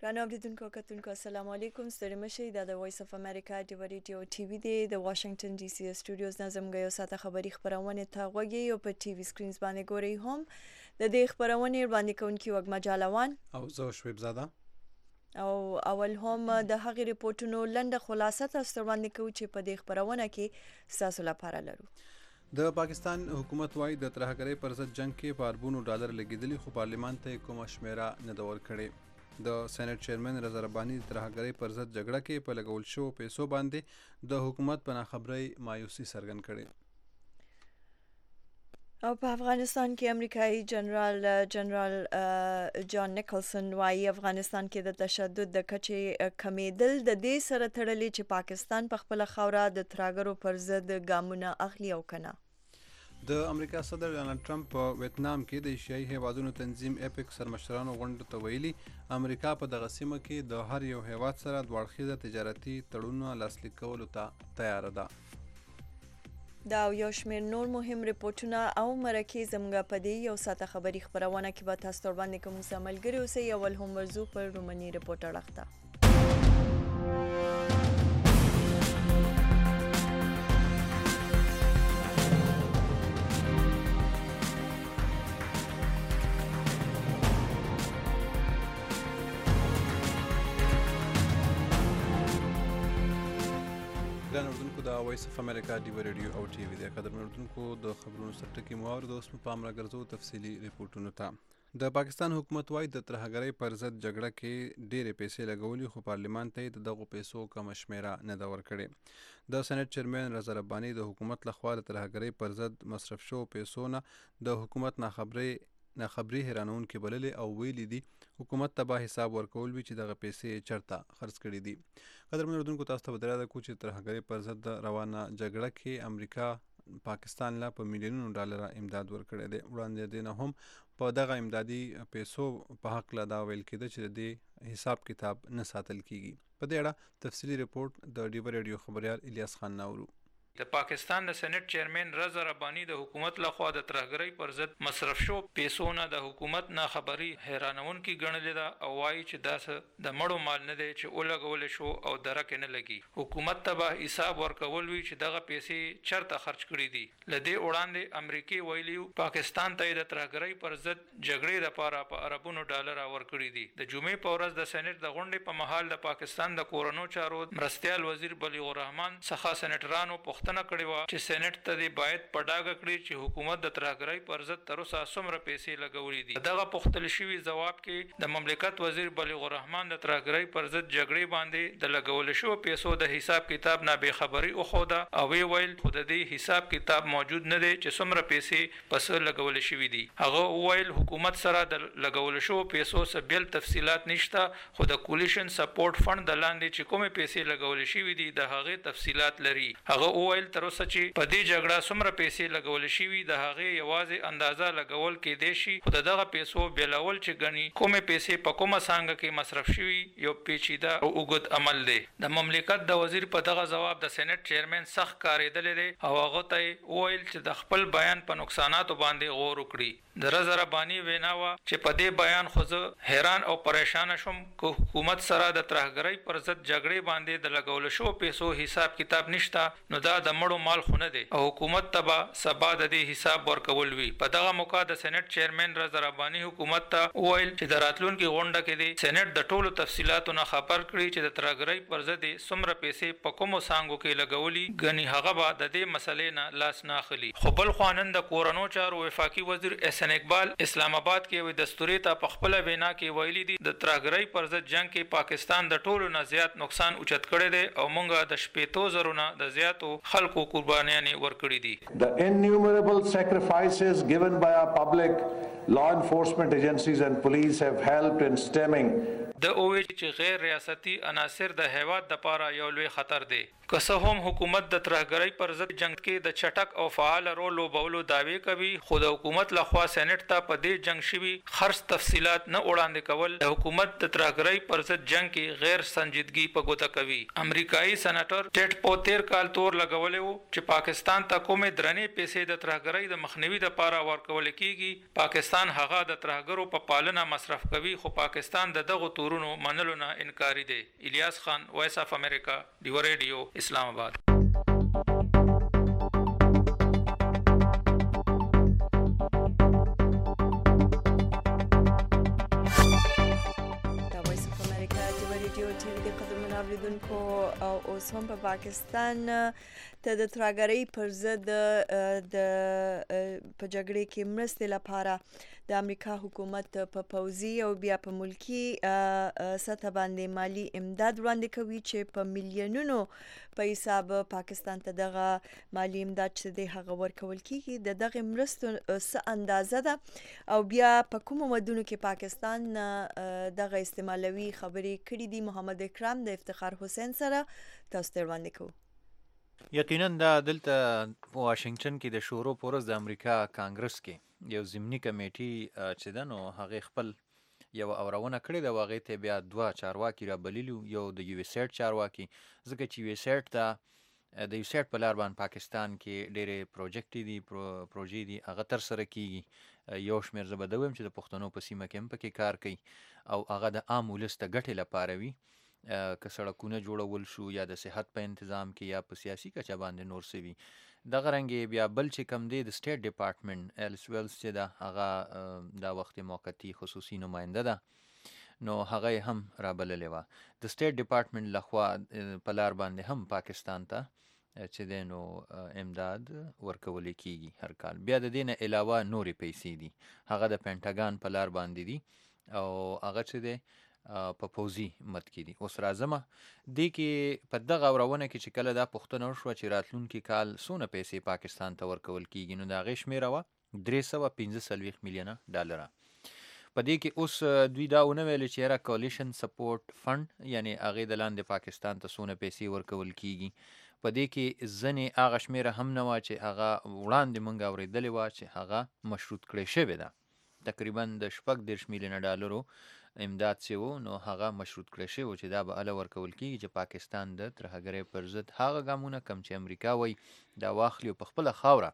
ګرانو اوریدونکو کتونکو السلام علیکم. ستړي مشئ. دا د وایس اف امریکا د ریډیو ټي وي دی د واشنگټن ډي سي سټوډیوز نه زموږ یو ساعته خبري خبرونه ته غوږی او په ټي وي سکرینز باندې ګوري هم د دې خبرونه باندې کوونکی وګما جالوان او زه شویب زاده او اول هم د هغې ریپورتونو لنډه خلاصه تاسو ته وړاندې کوو چې په دې خبرونه کې تاسو لپاره لرو. د پاکستان حکومت وايي د ترهګرۍ پر ضد جنگ کې په اربونو ډالر لګیدلي خو پارلیمان ته کومه شمیره نه ده ورکړې. د سېنات چیرمن رضا رباني د ترهګرۍ پر ضد جګړه کې په لګول شوو پیسو باندې د حکومت په ناخبرۍ مایوسي څرګند کړې. او په افغانستان کې امریکایي جنرال جان نیکلسن وايي افغانستان کې د تشدد د کچې کمیدل د دې سره تړلي چې پاکستان په خپل خاوره د ترهګرو پر ضد ګامونه اخلي او کنه. د امریکا صدر ډونالد ټرمپ په ویتنام کې د ایشیایي هیوادونو تنظیم اپیک سرمشرانو غونډه ته ویلي امریکا په دغه سیمه کې د هر یو هیواد سره دوه اړخیزه تجارتي تړونونه لاسلیک کولو ته تیار ده. دا یو شمېر نور مهم ریپورتونه او مرکې زموږ په دې یو ساعته خبري خبرونه کې به تاسو ته وړاندې کوم. زه ملګري اوسئ. اول هم ورځو پر رومني ریپورټ اړخته. د وایس اف امریکا دی ریډیو او ټي وي د قدرمن اردوونکو د خبرونو سرټکی موارد اوس په پام راګرځو تفصیلی ریپورتونو ته. د پاکستان حکومت وايي د ترهګرۍ پر ضد جګړه کې ډېرې پیسې لګولي خو پارلیمان ته د دغو پیسو کم شمیره نه ده ورکړې. د سېنات چیرمن رضا رباني د حکومت لخوا د ترهګرۍ پر ضد مصرف شوو پیسو نه د حکومت ناخبري حیرانونکې بللې او ویلي دي حکومت ته به حساب ورکول وي چې دغه پیسې چرته خرڅ کړي دي. قدرمن اردوونکو تاسو ته بدره ده کوم چې ترهګرۍ پر ضد روانه جګړه کې امریکا پاکستان لا په میلیونونو ډالر امداد ورکړی دی. وړاندې دې نه هم په دغه امدادي پیسو په حق لا دا ویل کېده چې د دې حساب کتاب نه ساتل کیږي. په دې اړه تفصیلی ریپورت د ډیو ریډیو خبريال الیاس خان ناورو. د پاکستان د سېنات چیرمن رضا رباني د حکومت لخوا د ترهګرۍ پر ضد مصرف شو پیسو نه د حکومت نه خبري حیرانونکې ګڼلې ده او وایي چې دا د مړو مال نه دی چې ولګول شو او درکه نه لګي. حکومت ته به حساب ورکول وي چې دغه پیسې چرته خرج کړي دي. لدې وړاندې امریکای ویلي پاکستان ته د ترهګرۍ پر ضد جګړې لپاره په اربونو ډالر ورکړي دي. د جمعې په ورځ د سېنات د غونډې په مهال د پاکستان د کورونو چارو مرستیال وزیر بلیغ الرحمن څخه سېناترانو پوښتنه کړې وه چې سېنات ته دې باید په ډاګه کړي چې حکومت د ترهګرۍ پر ضد تر اوسه څومره پیسې لګولې دي. دغه پوښتل شوي ځواب کې د مملکت وزیر بلیغ الرحمن د ترهګرۍ پر ضد جګړې باندې د لګول شوو پیسو د حساب کتاب نه بې خبري وښوده او ویل خو د دې حساب کتاب موجود نه دی چې څومره پیسې پس لګول شوي دي. هغه ویل حکومت سره د لګول شوو پیسو څخه بیل تفصیلات نشته خو د کولیشن سپورټ فند د لاندې چې کومې پیسې لګول شوي دي د هغې تفصیلات لري. هغه ویل تر اوسه چې په دې جګړه څومره پیسې لګول شوي د هغې یوازې اندازه لګول کېدای شي خو د دغه پیسو بیلول چې ګڼي کومې پیسې په کومه څانګه کې مصرف شوي یو پیچیده او اوږد عمل دی. د مملکت د وزیر په دغه ځواب د سېنات چیرمن سخت کارېدلی دی او هغه ته وویل چې د خپل بیان په نقصاناتو باندې غور وکړي. د رضا رباني وینا وه چې په دې بیان خو زه حیران او پریشانه شوم که حکومت سره د ترهګرۍ پر ضد جګړې باندې د لګول شوو پیسو حساب کتاب نشته نو دا د مړو مال خو نه دی او حکومت ته به سبا د دې حساب ورکول وي. په دغه موقع د سېنات چیرمن رضا رباني حکومت ته وویل چې د راتلونکي غونډه کې دی سېنات د ټولو تفصیلاتو نه خبر کړي چې د ترهګرۍ پر ضد څومره پیسې په کومو څانګو کې لګولي ګني هغه به د دې مسلې نه لاس نه اخلي. خو بل خوا نن د کورنو چارو وفاقي وزیر احسان اقبال اسلام آباد کې وي دستوري ته په خپل وینا کې ویلي دي د ترهګرۍ پر ضد جنگ کې پاکستان د ټولو نه زیات نقصان اوچت کړی دی او موږ د 1,000 نه د زیاتو خلکو قربانیانې ورکړي دي. The innumerable sacrifices given by our public law enforcement agencies and police have helped in stemming د اووی چې غیر ریاستي عناصر د هیواد د پاره یو لوی خطر دی. که څه هم حکومت د ترهګرۍ پر ضد جنگ کې د چټک او فعال رول لوبولو دعوی کوي خو د حکومت لخوا سېنات ته په دې جنگ شوي خرڅ تفصیلات نه وړاندې کول د حکومت د ترهګرۍ پر ضد جنگ کې غیر سنجیدګي په ګوته کوي. امریکایي سېناتر ټیډ پو 13 کال تور لګولې وو چې پاکستان ته کومې درنې پیسې د ترهګرۍ د مخنیوي لپاره ورکول کیږي پاکستان پاکستان هغه د ترهګرو په پالنه مصرف کوي خو پاکستان د دغه تورونو منلو نه انکاري دی. الیاس خان، وایس اف امریکا، ډیو ریډیو، اسلام آباد. اوریدونکو او اوس هم په پاکستان ته د ترهګرۍ پر ضد د په جګړې کې مرستې لپاره د امریکا حکومت په پوځي او بیا په ملکی سطح باندې مالی امداد وړاندې کوي چې په میلیونونو په حساب پاکستان ته دغه مالی امداد چې د هغه ورکول کیږي د دغه مرستو څه اندازه ده او بیا په کومو ودونو کې پاکستان دغه استعمالوي خبرې کړې دي. محمد اکرام د افتخار حسین سره تاسو ته وړاندې کوو. یقینا دا دلته په واشنگټن کې د شورو پورز د امریکا کانګرس کې یو ضمني کمیټي چې ده نو هغې خپل یو اورونه کړې ده او هغې ته بیا دوه چارواکي رابللي، یو د یو سیټ چارواکي، ځکه چې یو سیټ ته د یو سیټ په لار باندې پاکستان کې ډېرې پروژې دي هغه ترسره کیږي. یو شمېر زه به ده وایم چې د پښتنو په سیمه کې هم پکې کار کوي او هغه د عام ولس د ګټې لپاره وي، که سړکونه جوړول شو یا د صحت په تنظیم کې یا په سیاسي کچه باندې نور څه وي. دغه رنګې بیا بل چې کم دی د سټیټ ډپارټمنټ ایلس ویلز چې ده هغه دا وخت موقتي خصوصي نماینده ده نو هغه یې هم رابللې وه. د سټیټ ډپارټمنټ لخوا په لار باندې هم پاکستان ته چې دی نو امداد ورکول کیږي هر کال. بیا د دې نه علاوه نورې پیسې دي هغه د پینټاګان په لار باندې دي او هغه چې دی په پوځي مد کې دي. اوس راځمه دې کې په دغه اورونه کې چې کله دا پوښتنه وشوه چې راتلونکي کال څونه پیسې پاکستان ته ورکول کیږي نو د هغې شمېره وه 345 میلیونه ډالره. په دې کې اوس دوی دا ونه ویل چې یاره کولیشن سپورټ فند یعنی هغې د لاندې پاکستان ته څونه پیسې ورکول کیږي. په دې کې ځینې هغه شمېره هم نه وه چې هغه وړاندې موږ اورېدلې وه چې هغه مشروط کړې شوې ده. تقریبا د 30 میلیونه ډالرو امداد چې و نو هغه مشروط کړی شوی و چې دا به هله ورکول کېږي چې پاکستان د ترهګرۍ پر ضد هغه ګامونه کم چې امریکا وایي دا واخلي او په خپله خاوره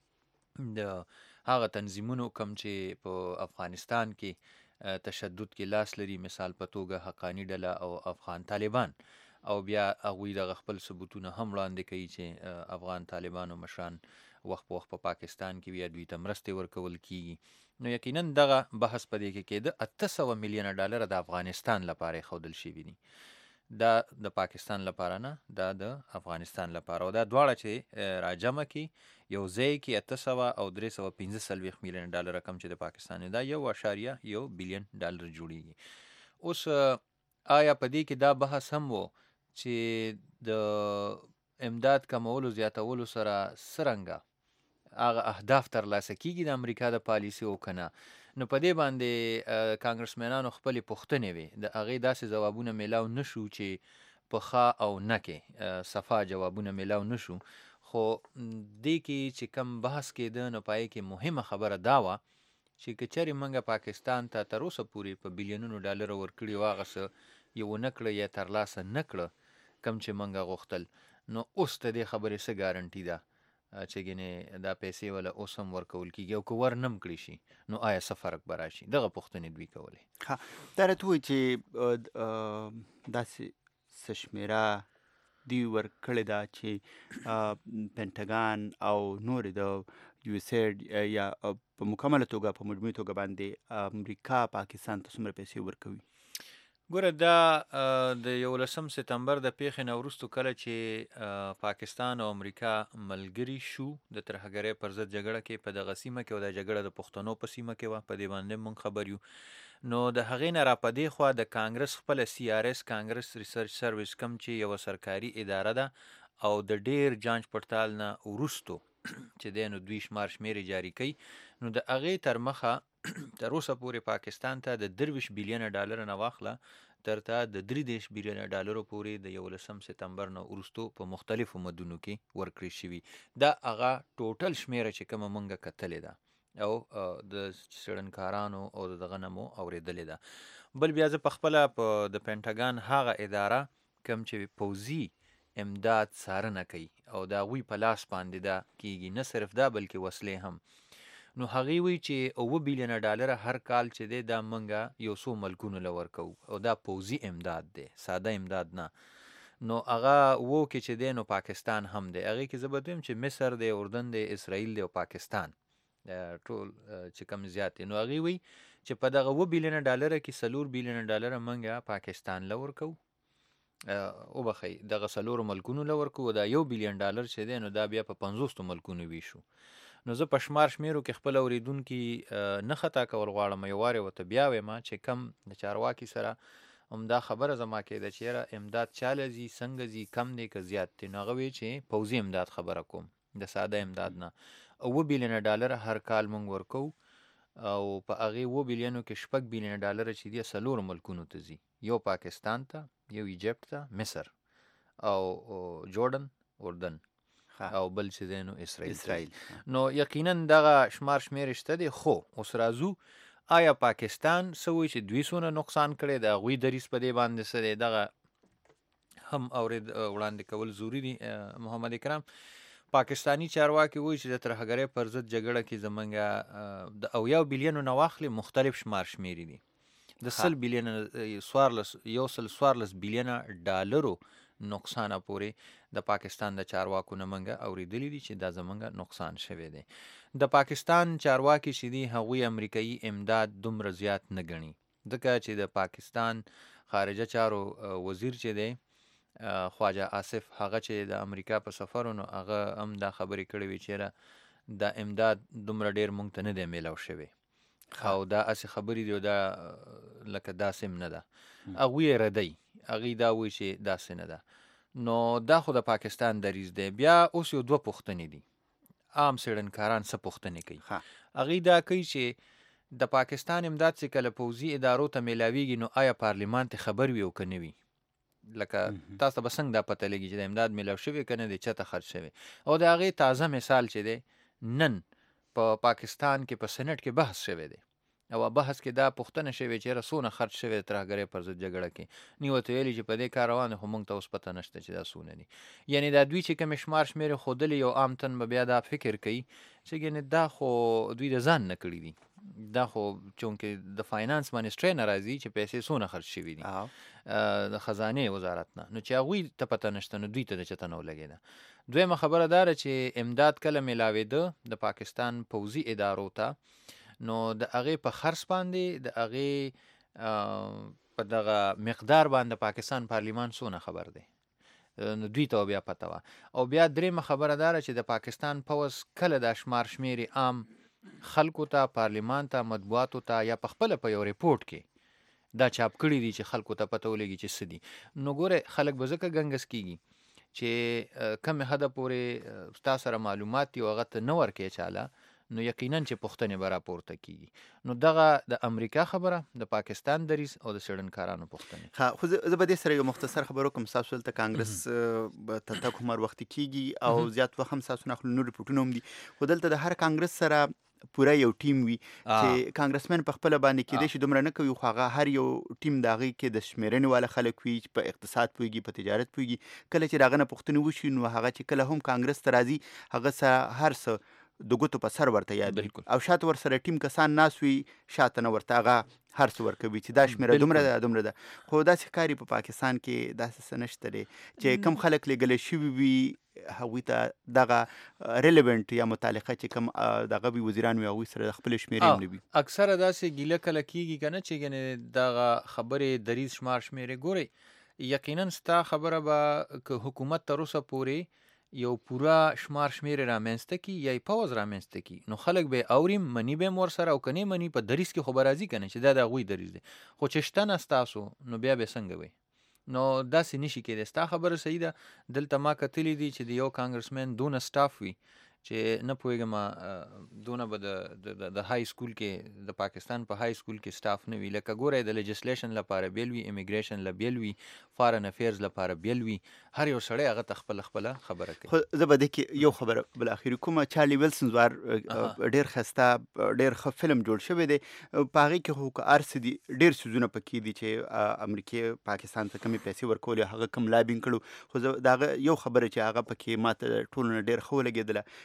د هغه تنظیمونو کم چې په افغانستان کې تشدد کې لاس لري، مثال په توګه حقانی ډله او افغان طالبان، او بیا هغوی دغه خپل ثبوتونه هم وړاندې کوي چې افغان طالبانو مشران وخت په وخت په پاکستان کې بیا دوی ته مرستې ورکول کېږي. نو یقینا دغه بحث په دې کې کېده 800 میلیونه ډالر د افغانستان لپاره ښودل شوي دي، دا د پاکستان لپاره نه، دا د افغانستان لپاره، او دا دواړه چې راجمع کې یو ځای کې 800 او 345 میلیونه ډالر کم چې د پاکستان دا 1.1 بلین ډالر جوړیږي. اوس آیا په دې کې دا بحث هم و چې د امداد کمولو زیاتولو سره څرنګه هغه اهداف ترلاسه کیږي د امریکا د پالیسي او کنه؟ نو په دې باندې کانګرسمنانو خپلې پوښتنې وې، د هغې داسې ځوابونه میلاو نشو چې په ښه او نه کې صفا جوابونه میلاو نشو. خو دې کې چې کم بحث کېده نو پای کې مهمه خبره دا وه چې که چېرې موږ پاکستان ته تر اوسه پورې په بلیونونو ډالر ورکړي و هغه څه یې ونه کړه یا ترلاسه نه کړه کم چې موږ غوښتل، نو اوس د دې خبرې څه ګارنټي ده چې ګینې دا پیسې ولا اوس هم ورکول کېږي او که ورنم کړي شي نو آیا څه فرق به راشي؟ دغه پوښتنې دوی کولې. دا راته وایي چې داسې څه شمېره دوی ورکړې ده چې پینټاګان او نورې د یو سیډ یا په مکمله توګه په مجموعي توګه باندې امریکا پاکستان ته څومره پیسې ورکوي؟ ګوره دا د 11 سپتمبر د پیښې نه وروستو کله چې پاکستان او امریکا ملګري شو د ترهګرۍ پر ضد جګړه کې په دغه سیمه کې، او دا جګړه د پښتنو په سیمه کې وه، په دې باندې موږ خبر یو. نو د هغې نه را په دې خوا د کانګرس خپله CRS کانګرس ریسرچ سروس کم چې یوه سرکاري اداره ده او د ډیر جانچ پړتال نه وروستو چې دی نو دوی شمېرې جاري کوي، نو د هغې تر مخه تر اوسه پورې پاکستان ته د 23 بلیونه ډالر نه واخله تر ته د 33 بلیونه ډالرو پورې د 11 سپتمبر نه وروستو په مختلفو مدونو کې ورکړې شوي. دا هغه ټوټل شمېره چې کومه موږ کتلې ده او د څېړنکارانو او دغه نه مو اورېدلې ده. بل بیا زه پخپله په د پینټاګان هغه اداره کوم چې پوځي امداد څارنه کوي او د هغوی په لاس باندې دا کیږي، نه صرف دا بلکې وسلې هم. نو هغې وایي چې 9 بلیونه ډالره هر کال چې دی دا موږ یو څو ملکونو له ورکوو او دا پوځي امداد دی، ساده امداد نه. نو هغه وو کې چې دی نو پاکستان هم دی، هغې کې زه به دویم چې مصر دی، اردن دی، اسرائیل دی او پاکستان ټول چې کم زیات دی. نو هغې وایي چې په دغه 9 بلیونه ډالره کې 4 بلیونه ډالره موږ پاکستان له ورکوو، وبخئ دغه 4 ملکونو له ورکوو، دا 1 بلیون ډالر چې دی نو دا بیا په 50 ملکونو ویشو. نو زه په شمار شمیرو کې خپل اوریدونکي نه خطا کول غواړم، یو وارې ورته بیا وایم چې کم د چارواکي سره همدا خبره زما کېده چې یاره امداد چاله ځي، څنګه ځي، کم دی که زیات دی. نو هغه وایي چې پوځي امداد خبره کوم، د ساده امداد نه. 9 بلیونه ډالر هر کال مونږ ورکوو او په هغې 9 بلیونو کې 6 بلیونه ډالر چې دي 4 ملکونو ته ځي، یو پاکستان ته، یو ایجپت ته، مصر او جوردن، اردن او بل چې دی نو اسرائیل. نو یقینا دغه شمار شمیر شته دی. خو اوس راځو آیا پاکستان څه وایي چې دوی څونه نقصان کړی د هغوی دریځ په دې باندې څه دی، دغه هم وړاندې کول ضروري دي. محمد اکرام، پاکستانی چارواکي وایي چې د ترهګرۍ پر ضد جګړه کې زمونږ د 1 بلیونو نه واخلي مختلف شمار شمیرې دي، د 100 بلیونه 14 بلیونه ډالرو نقصانه پورې د پاکستان د چارواکو نه منګه اوریدلی دي چې دا زمونږ نقصان شوی دی. د پاکستان چارواکي چې دي هغوی امریکایي امداد دومره زیات نه ګڼي، ځکه چې د پاکستان خارجه چارو وزیر چې دی خواجه آصف، هغه چې د امریکا په سفر نو هغه هم دا خبرې کړې وي چې دا امداد دومره ډیر مونږ ته نه دی میلاو شوی او دا اسې خبرې دي او دا لکه داسې هم نه ده. هغوی یې ردی، هغې دا وایي چې داسې نه ده. نو دا خو د پاکستان دریځ دی. بیا اوس یو 2 پوښتنې دي. عام څېړنکاران څه پوښتنې کوي؟ هغې دا کوي چې د پاکستان امداد چې کله پوځي ادارو ته میلاویږي نو آیا پارلمان ته خبر وي او که نه وي؟ لکه تاسو ته به څنګه دا پته لګي چې د امداد میلاو شوی که نه دی، چاته خرج شوی؟ او د هغې تازه مثال چې دی نن په پاکستان کې په سینټ کې بحث شوی دی او بحث کې دا پوښتنه شوې چې یاره څونه خرج شوی د ترهګرۍ پر ضد جګړه کې. نو ورته ویلي چې په دې کار روان دی خو موږ ته اوس پته نشته چې دا څونه دي. یعنې دا دوی چې کومې شمار شمېرې ښودلې یو عام تن به بیا دا فکر کوي چې ګنې دا خو دوی د ځان نه کړي دي، دا خو چونکې د فاینانس منسټرۍ نه راځي چې پیسې څونه خرج شوي دي د خزانې وزارت نه، نو چې هغوی ته پته نشته نو دوی ته د چته نه ولګېده. دویمه خبره دا ده چې امداد کله میلاوېده د پاکستان پوځي ادارو ته نو د هغې په خرڅ باندې د هغې په دغه مقدار باندې پاکستان پارلیمان څونه خبر دی، نو دوی ته بیا پته وه. او بیا درېیمه خبره دا ده چې د پاکستان پوځ کله دا شمار شمېرې عام خلکو ته، پارلیمان ته، مطبوعاتو ته یا په خپله په یو ریپورټ کې دا چاپ کړي دي چې خلکو ته پته ولګي چې څه دي. نو ګوره خلک به ځکه ګنګس کېږي چې کمې حده پورې ستا سره معلومات دي او هغه ته نه ورکوې چاله، نو یقینا چې پوښتنې به راپورته کېږي. نو دغه د امریکا خبره، د پاکستان دریځ او د څېړنکارانو پوښتنې. خو زه به دې سره یو مختصر خبر وکړم. ستاسو دلته کانګرس ته تګ هر وختي کېږي او زیات وخت هم ستاسو نه اخلو، نور ریپورټونه هم دي، خو دلته د هر کانګرس سره پوره یو ټیم وي چې کانګرسمن په خپله باندې کېدای شي دومره نه کوي، خو هغه هر یو ټیم د هغې کې د شمېرنې والا خلک وي چې په اقتصاد پوهېږي، په تجارت پوهېږي. کله چې د هغه نه پوښتنې وشي نو هغه چې کله هم کانګرس ته راځي هغه سره هر څه د ګوتو په سر ورته یاد وي او شاته ورسره ټیم کسان ناست وي، شاته نه ورته هغه هر څه ورکوي چې دا شمېره دومره ده دومره ده. خو داسې ښکاري په پاکستان کې داسې څه نشته دی چې کم خلک لیږلی شوي وي هغوی ته دغه ریلیونټ یا متعلقه چې کم دغه وي وزیران وي هغوی سره خپلې شمېرې هم نه وي. اکثره داسې ګیله کله کېږي که نه چې ګنې دغه خبرې دریځ شمار شمېرې. ګورئ یقینا ستا خبره به که حکومت تر اوسه پورې یو پوره شمار شمېرې رامنځته کړي یا یې پوځ رامنځته کړي نو خلک به یې اوري، مني به یې ورسره او که نه مني په دریځ کې خو به راځي که نه چې دا د هغوی دریځ دی. خو چې شته نه ستاسو نو بیا به څنګه وي؟ نو داسې نشي کېدی. ستا خبره صحیح ده. دلته ما کتلی دي چې د یو کانګرسمین دونه سټاف وي چې نه پوهېږم دونه به د های سکول کې د پاکستان په های سکول کې سټاف نه وي. لکه ګوره د لیجسلیشن لپاره بیل وي، امیګریشن له بیل وي، فارن افیرز لپاره بیل وي، هر یو سړی هغه ته خپله خبره کوي. خو زه به دې کې یو خبره بالاخیر کومه. چارلي ویلسن زوار ډېر ښایسته ډېر ښه فلم جوړ شوی دی، په هغې کې خو که هر څه دي ډېر څیزونه پکې دي چې امریکې پاکستان ته کمې پیسې ورکولې، هغه کم لابینګ کړو. خو زه د هغه یو خبره چې هغه پکې ما ته ټولو نه ډېر ښه ولګېدله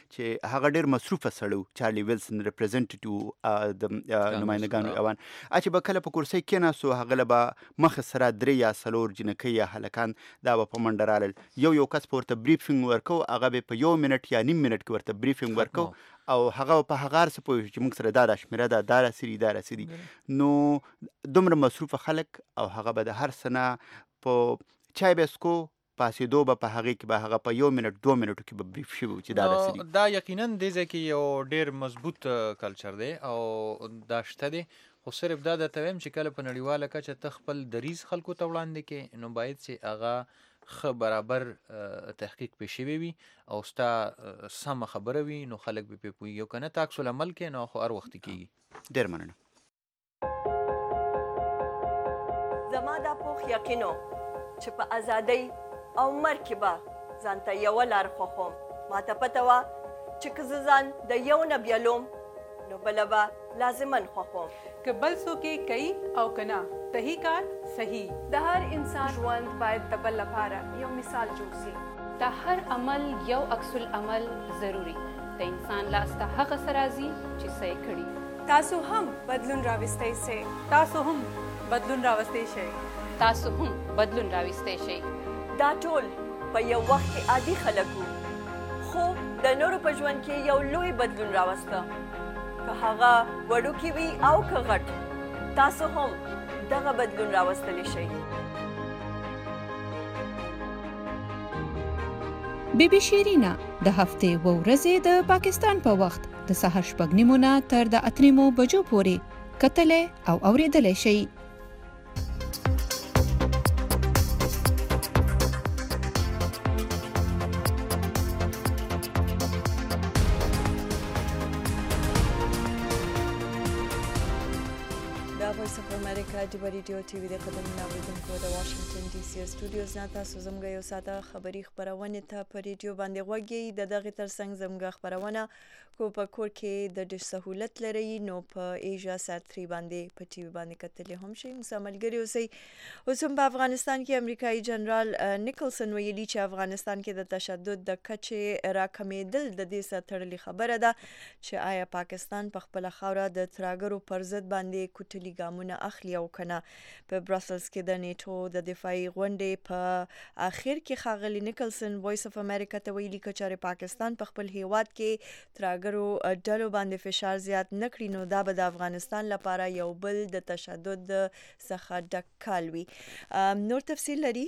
چې هغه ډېر مصروفه سړی و، چارلي ویلسن ریپرزنټیټیو د نمایندګانو ایوان. چې به کله په کرسۍ کېناستو هغه له به مخې سره 3 یا 4 جنکۍ یا هلکان دا به په منډه رالل. یو کس په ورته بریفینګ ورکو، هغه به په 1 منټ یا نیم منټ کې ورته بریفینګ ورکو او هغه په هغه هر څه پوهېږي چې موږ سره دا شمېره ده، دا راسي دي. نو دومره مصروفه خلک او هغه به د هر څه نه په چای به څکو، پاسېدو به په هغې کې به هغه په 1 منټ 2 منټو کې به بریف شوي چې دا راسي دي. دا یقینا دې ځای کې یو ډېر مضبوط کلچر دی او دا شته دی، خو صرف دا درته وایم چې کله په نړیواله کچه ته خپل دریځ خلکو ته وړاندې کې، نو باید چې هغه ښه برابر تحقیق پې شوی وي او ستا سمه خبره وي، نو خلک به پې پوهېږي، او که نه ته عکس العمل کې نو خو هر وختي کېږي. ډېر مننه. زما دا پوخ یقینو چې په ازادۍ او مرګ کې به ځان ته یوه لار خوښوم. ما ته پته وه چې که زه ځان د یو نه بیلوم نو بله به لازماً خوښوم. که بل څوک یې کوي او که نه، صحیح کار صحیح. د هر انسان ژوند باید د بل لپاره یو مثال جوړ شي. د هر عمل یو عکس العمل ضروري. د انسان لاس ته هغه څه راځي چې څه یې کړي. تاسو هم بدلون راوستی شئ. تاسو هم بدلون راوستی شئ. تاسو هم بدلون راوستی شئ. دا ټول په یو وخت کې عادي خلک وو، خو د نورو په ژوند کې یو لوی بدلون راوسته. که هغه وړوکی وي او که غټ، تاسو هم دغه بدلون راوستلی شئ. بیبي شیرینا د هفتې و ورځې د پاکستان په وخت د سهار 6:30 نه تر د 8 بجو پورې کتلې او اورېدلې شئ. وایس اف امریکا د ریډیو ټي وي د قدرمنو اوریدونکو د واشنگټن ډي سي استودیوز نه تاسو زموږ یو ساده خبري خبرونه ته په ریډیو باندې غوږی د دغه ترڅنګ زموږ خبرونه کو په کور کې د ډیر سہولت لري، نو په ایجا سات 3 باندې په ټي وي باندې کتلې هم شي. مساملګری اوسئ. اوس هم په افغانستان کې امریکایي جنرال نیکلسن ویلي چې افغانستان کې د تشدد د کچې راکمېدل د دې سره تړلې خبره ده چې آیا پاکستان په خپل خاوره د ترهګرو پر ضد باندې کوټلي ګامونه اخلي او کنه. په براسلز کې د نیټو د دفاعي غونډې په اخر کې ښاغلي نیکلسن وایس اف امریکا ته ویلي چې پاکستان په خپل هیواد کې ترهګرو ډلو باندې فشار زیات نکړي نو دا به د افغانستان لپاره یو بل د تشدد څخه ډک کال وي. نور تفصیل لري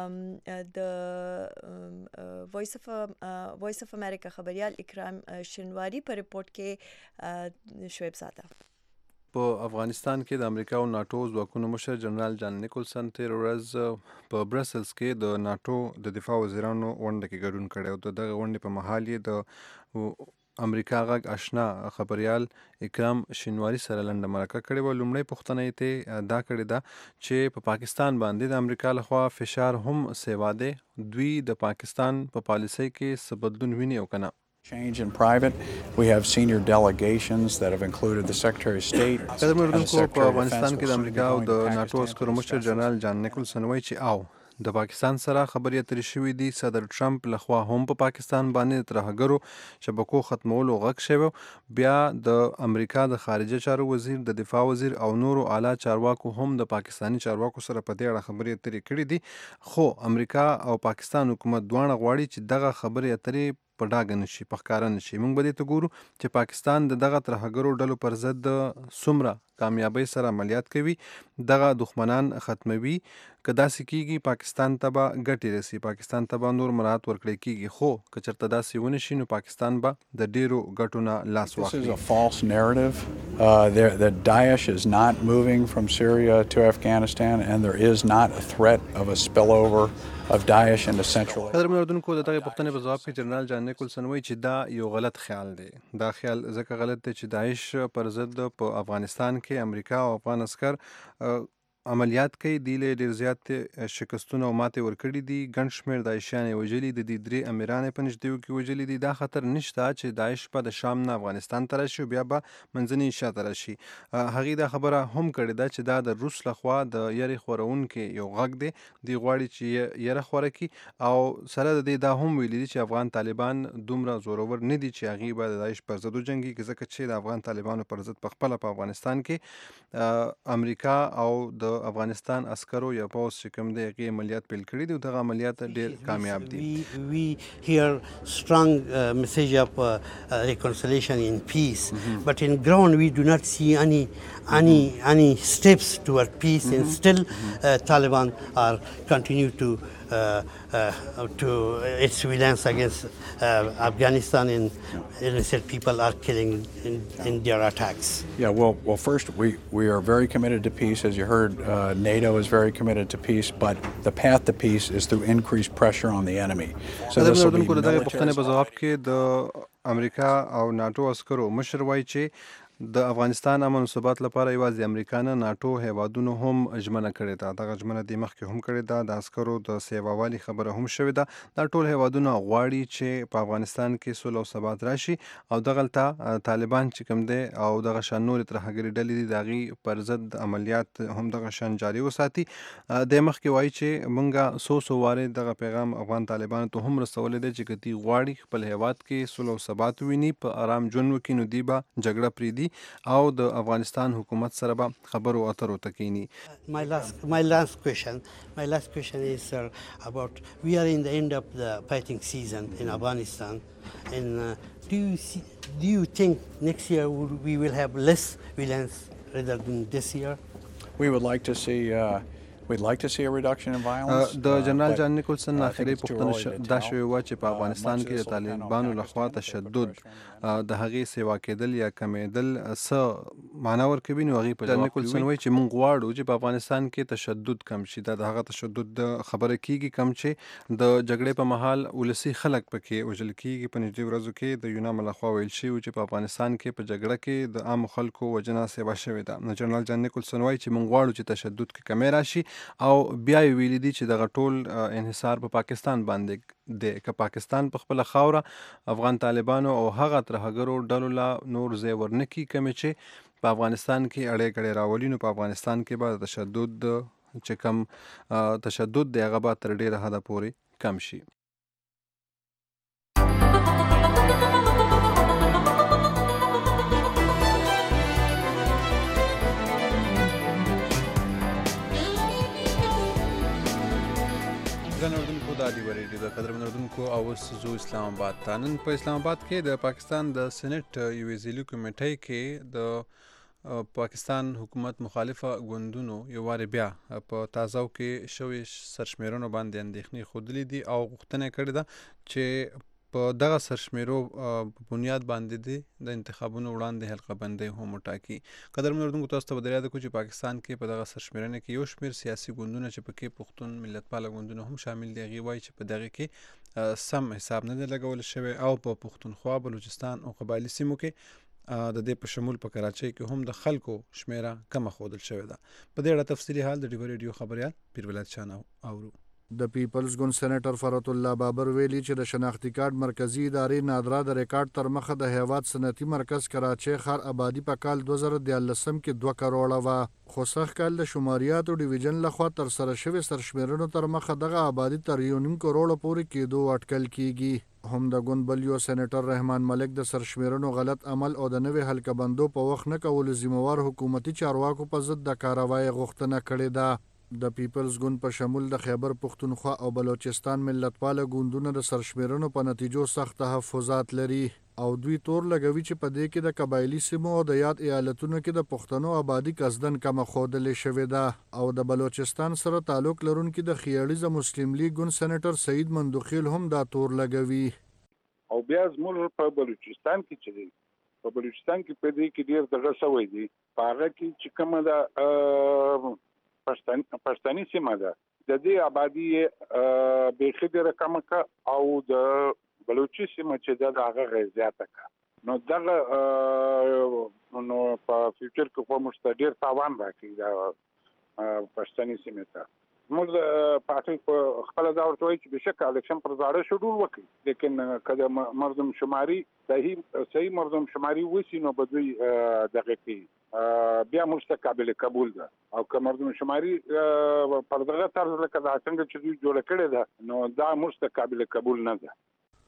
د وایس اف امریکا خبريال اکرام شنواری په ریپورت کې شعیب ساده. په افغانستان کې د امریکا او ناتو ځواکونو مشر جنرال جان نیکلسن تیر ورځ په برسلز کې د ناتو د دفاع وزیرانو غونډه کې ګډون کړی او دغه غونډې په مهال یې د امریکا غږ آشنا خبريال اکرام شنواری سره لنډه مرکه کړې و. لومړی پوښتنه یې ته دا کړې ده چې په پاکستان باندې د امریکا لخوا فشار هم سیوا دی، دوی د پاکستان په پالیسۍ کې څه بدلون ویني او کنه. Change in private. We have senior delegations that have included the Secretary of State. په افغانستان کې د امریکا او د ناتو عسکرو مشر جنرال جان نیکلسن وایي چې او د پاکستان سره خبرې اترې شوې دي. صدر ټرمپ لخوا هم په پاکستان باندې ترهګرو شبکو ختمولو غږ شوی. بیا د امریکا د خارجه چارو وزیر، د دفاع وزیر او نورو اعلی چارواکو هم د پاکستانی چارواکو سره په دې اړه خبرې اترې کړې دي، خو امریکا او پاکستان حکومت دواړه غواړي چې دغه خبرې اترې په ډاګه نشي، په ښکاره نشي. موږ به دې ته ګورو چې پاکستان د دغه ترهګرو ډلو پر ضد څومره کامیابۍ سره عملیات کوي، دغه دښمنان ختموي. که داسې کیږي پاکستان ته به ګټې رسي، پاکستان ته به نور مراحت ورکړی کیږي، خو که چېرته داسې ونه شي نو پاکستان به د ډیرو ګټو نه لاس واخلي. This is a false narrative. That Daesh is not moving from Syria to Afghanistan and there is not a threat of a spillover of Daesh into Central Asia. قدرمنو اردوونکو د دغه پوښتنې په ځواب کې جنرال جان نیکلسن وایي چې دا یو غلط خیال دی. دا خیال ځکه غلط دی چې داعش پر ضد په افغانستان کې امریکا او افغان عسکر عملیات کوي دی له ډیر زیات شکستونه او ماتې ورکړي دي ګڼ شمېر داعشیان یې وژلي د دې 3 امیران په نږدېو کې وژلي دي دا خطر نشته چې داعش به د شام نه افغانستان ته راشي بیا به منځنۍ ایشیا ته راشي هغې دا خبره هم کړې ده چې دا د روس لخوا د یرې خورونکي یو غږ دی دی غواړي چې یره خوره کړي او سره د دې دا هم ویلي دي چې افغان طالبان دومره زورور نه دي چې هغې به د داعش پر ضد وجنګېږي ځکه چې د افغان طالبانو پر ضد پخپله په افغانستان کې امریکا او د افغانستان عسکرو یا پوځ چې کوم دی هغې عملیات پیل کړي دي او دغه عملیات ډېر کامیاب دي We hear strong message of reconciliation in peace but in ground we do not see any steps toward peace and still Taliban are continue to its violence against Afghanistan and innocent people are killing in their attacks. Yeah, well, first we are very committed to peace. As you heard, NATO is very committed to peace, but the path to peace is through increased pressure on the enemy. So this will be military. پښتنه په جواب کې د امریکا او ناتو عسکرو مشر وایي چې د افغانستان امن او ثبات لپاره یوازې امریکا نه ناتو هیوادونو هم ژمنه کړې ده دغه ژمنه د مخکې هم کړې ده د عسکرو د سیووالي خبره هم شوې ده دا ټول هیوادونه غواړي چې په افغانستان کې صلح او ثبات راشي او دغلته طالبان چې کوم دی او دغه شان نورې ترهګرې ډلې دي د هغې پر ضد عملیات هم دغه شان جاري وساتي د مخکې وایي چې موږ څو وارې دغه پیغام افغان طالبانو ته هم رسولی دی چې که دوی غواړي خپل هیواد کې صلح او ثبات وویني په ارام ژوند وکړي نو دوی به جګړه پرېږدي او د افغانستان حکومت سره به خبرو اترو ته کینی My last question is sir about we are in the end of the fighting season in Afghanistan and do you think next year we will have less violence rather than this year? We would like to see We'd like to see a reduction in violence. د جنرال جان نیکولسن اخري پوښتنه دا شوې وه چې په افغانستان کې د طالبانو لخوا تشدد د هغې سیوا کېدل یا کمیدل څه معنا ورکوي نو هغې په جان نیکولسن وایي چې موږ غواړو چې په افغانستان کې تشدد کم شي دا د هغه تشدد د خبره کیږي کم چې د جګړې په مهال ولسي خلک پکې وژل کیږي په نږدې ورځو کې د یونام لخوا ویل شوي چې په افغانستان کې په جګړه کې د عامو خلکو وژنه سیوا شوې ده نو جنرال جان نیکولسن وایي چې موږ غواړو چې تشدد کې کمی راشي او بیا یې ویلي دي چې دغه ټول انحصار په پاکستان باندې دی که پاکستان په خپله خاوره افغان طالبانو او هغه ترهګرو ډلو لا نور ځای ورنه کړي کومې چې په افغانستان کې اړې کړې راولي نو په افغانستان کې به تشدد چې کم تشدد دی هغه به تر ډېره حده پورې کم شي اردوونکو د علی وریډیو د قدرمن اردوونکو او اوس زو اسلام آباد ته نن په اسلام آباد کې د پاکستان د سینټ یوې ضلعي کمیټۍ کې د پاکستان حکومت مخالفه ګوندونو یو وارې بیا په تازه کې شوې سرشمیرونو باندې اندېښنې ښودلې دي او غوښتنه کړې ده چې په دغه سرشمیرو په بنیاد باندې دي د انتخابونو وړاندې حلقه بندۍ هم وټاکي قدرمن اردوونکو تاسو ته به در یاده کړو چې پاکستان کې په دغه سرشمیرنه کې یو شمېر سیاسي ګوندونه چې پکې پښتون ملتپاله ګوندونه هم شامل دي هغې وایي چې په دغې کې سم حساب نه دی لګول شوی او په پښتونخوا بلوچستان او قبایلي سیمو کې د دې په شمول په کراچۍ کې هم د خلکو شمیره کمه ښودل شوې ده په دې اړه تفصیلي حال د ډیو ریډیو خبریال پیرولایت شاه اورو د پیپلز ګوند سېنیټر فرات الله بابر ویلي چې د شناختی کارت مرکزی ادارې نادرا د ریکارډ تر مخه د هیواد صنعتي مرکز کراچۍ ښار آبادی په کال 2013 کې 2 کروڑه وه خو سږ کال د شماریاتو ډیویژن لخوا تر سره شوې سرشمیرنو تر مخه دغه آبادی تر 1.5 کروڑه پورې کېدو اټکل کیږي هم د ګوند بل یو سېنیټر رحمان ملک د سرشمیرنو غلط عمل او د نوې حلقه بندو په وخت نه کولو ذمہوار حکومتي چارواکو په ضد د کاروای غوښتنه کړې ده د پیپلز ګوند په شمول د خیبر پښتونخوا او بلوچستان ملتپاله ګوندونه د سرشمیرنو په نتیجو سخت تحفظات لري او دوی تور لګوي چې په دې کې د قبایلی سیمو او د یاد ایالتونو کې د پښتنو آبادی قصدن کمه ښودلې شوې ده او د بلوچستان سره تعلق لرونکي د خیاړیزه مسلم لیگ ګوند سېنیټر سعید مندوخیل هم دا تور لګوي او بیا زموږ په بلوچستان کې چې دی په بلوچستان کې په دې کې ډېر دغه شوی دی په هغه کې چې کومه ده پښتني سیمه ده د دې آبادی بیخي ډېره کمه او د بلوچي سیمه چې ده د هغه غیر زیاته که نو دغه نو په فیوچر کې خو موږ ته ډېر تاوان راکوي دا پښتني سیمې ته. موږ د پارټۍ په خپل دا ورته وایي چې بشک الیکشن پر زاړه شډول وکړي، لیکن کله مردم شماري صحیح مردم شماري وسی نو به دوی دغه کې بیا موږ ته قابل قبول ده. او که مردم شماري پر دغه طرز لکه دا څنګه چې دوی جوړ کړي ده نو دا موږ ته قابل قبول نه ده.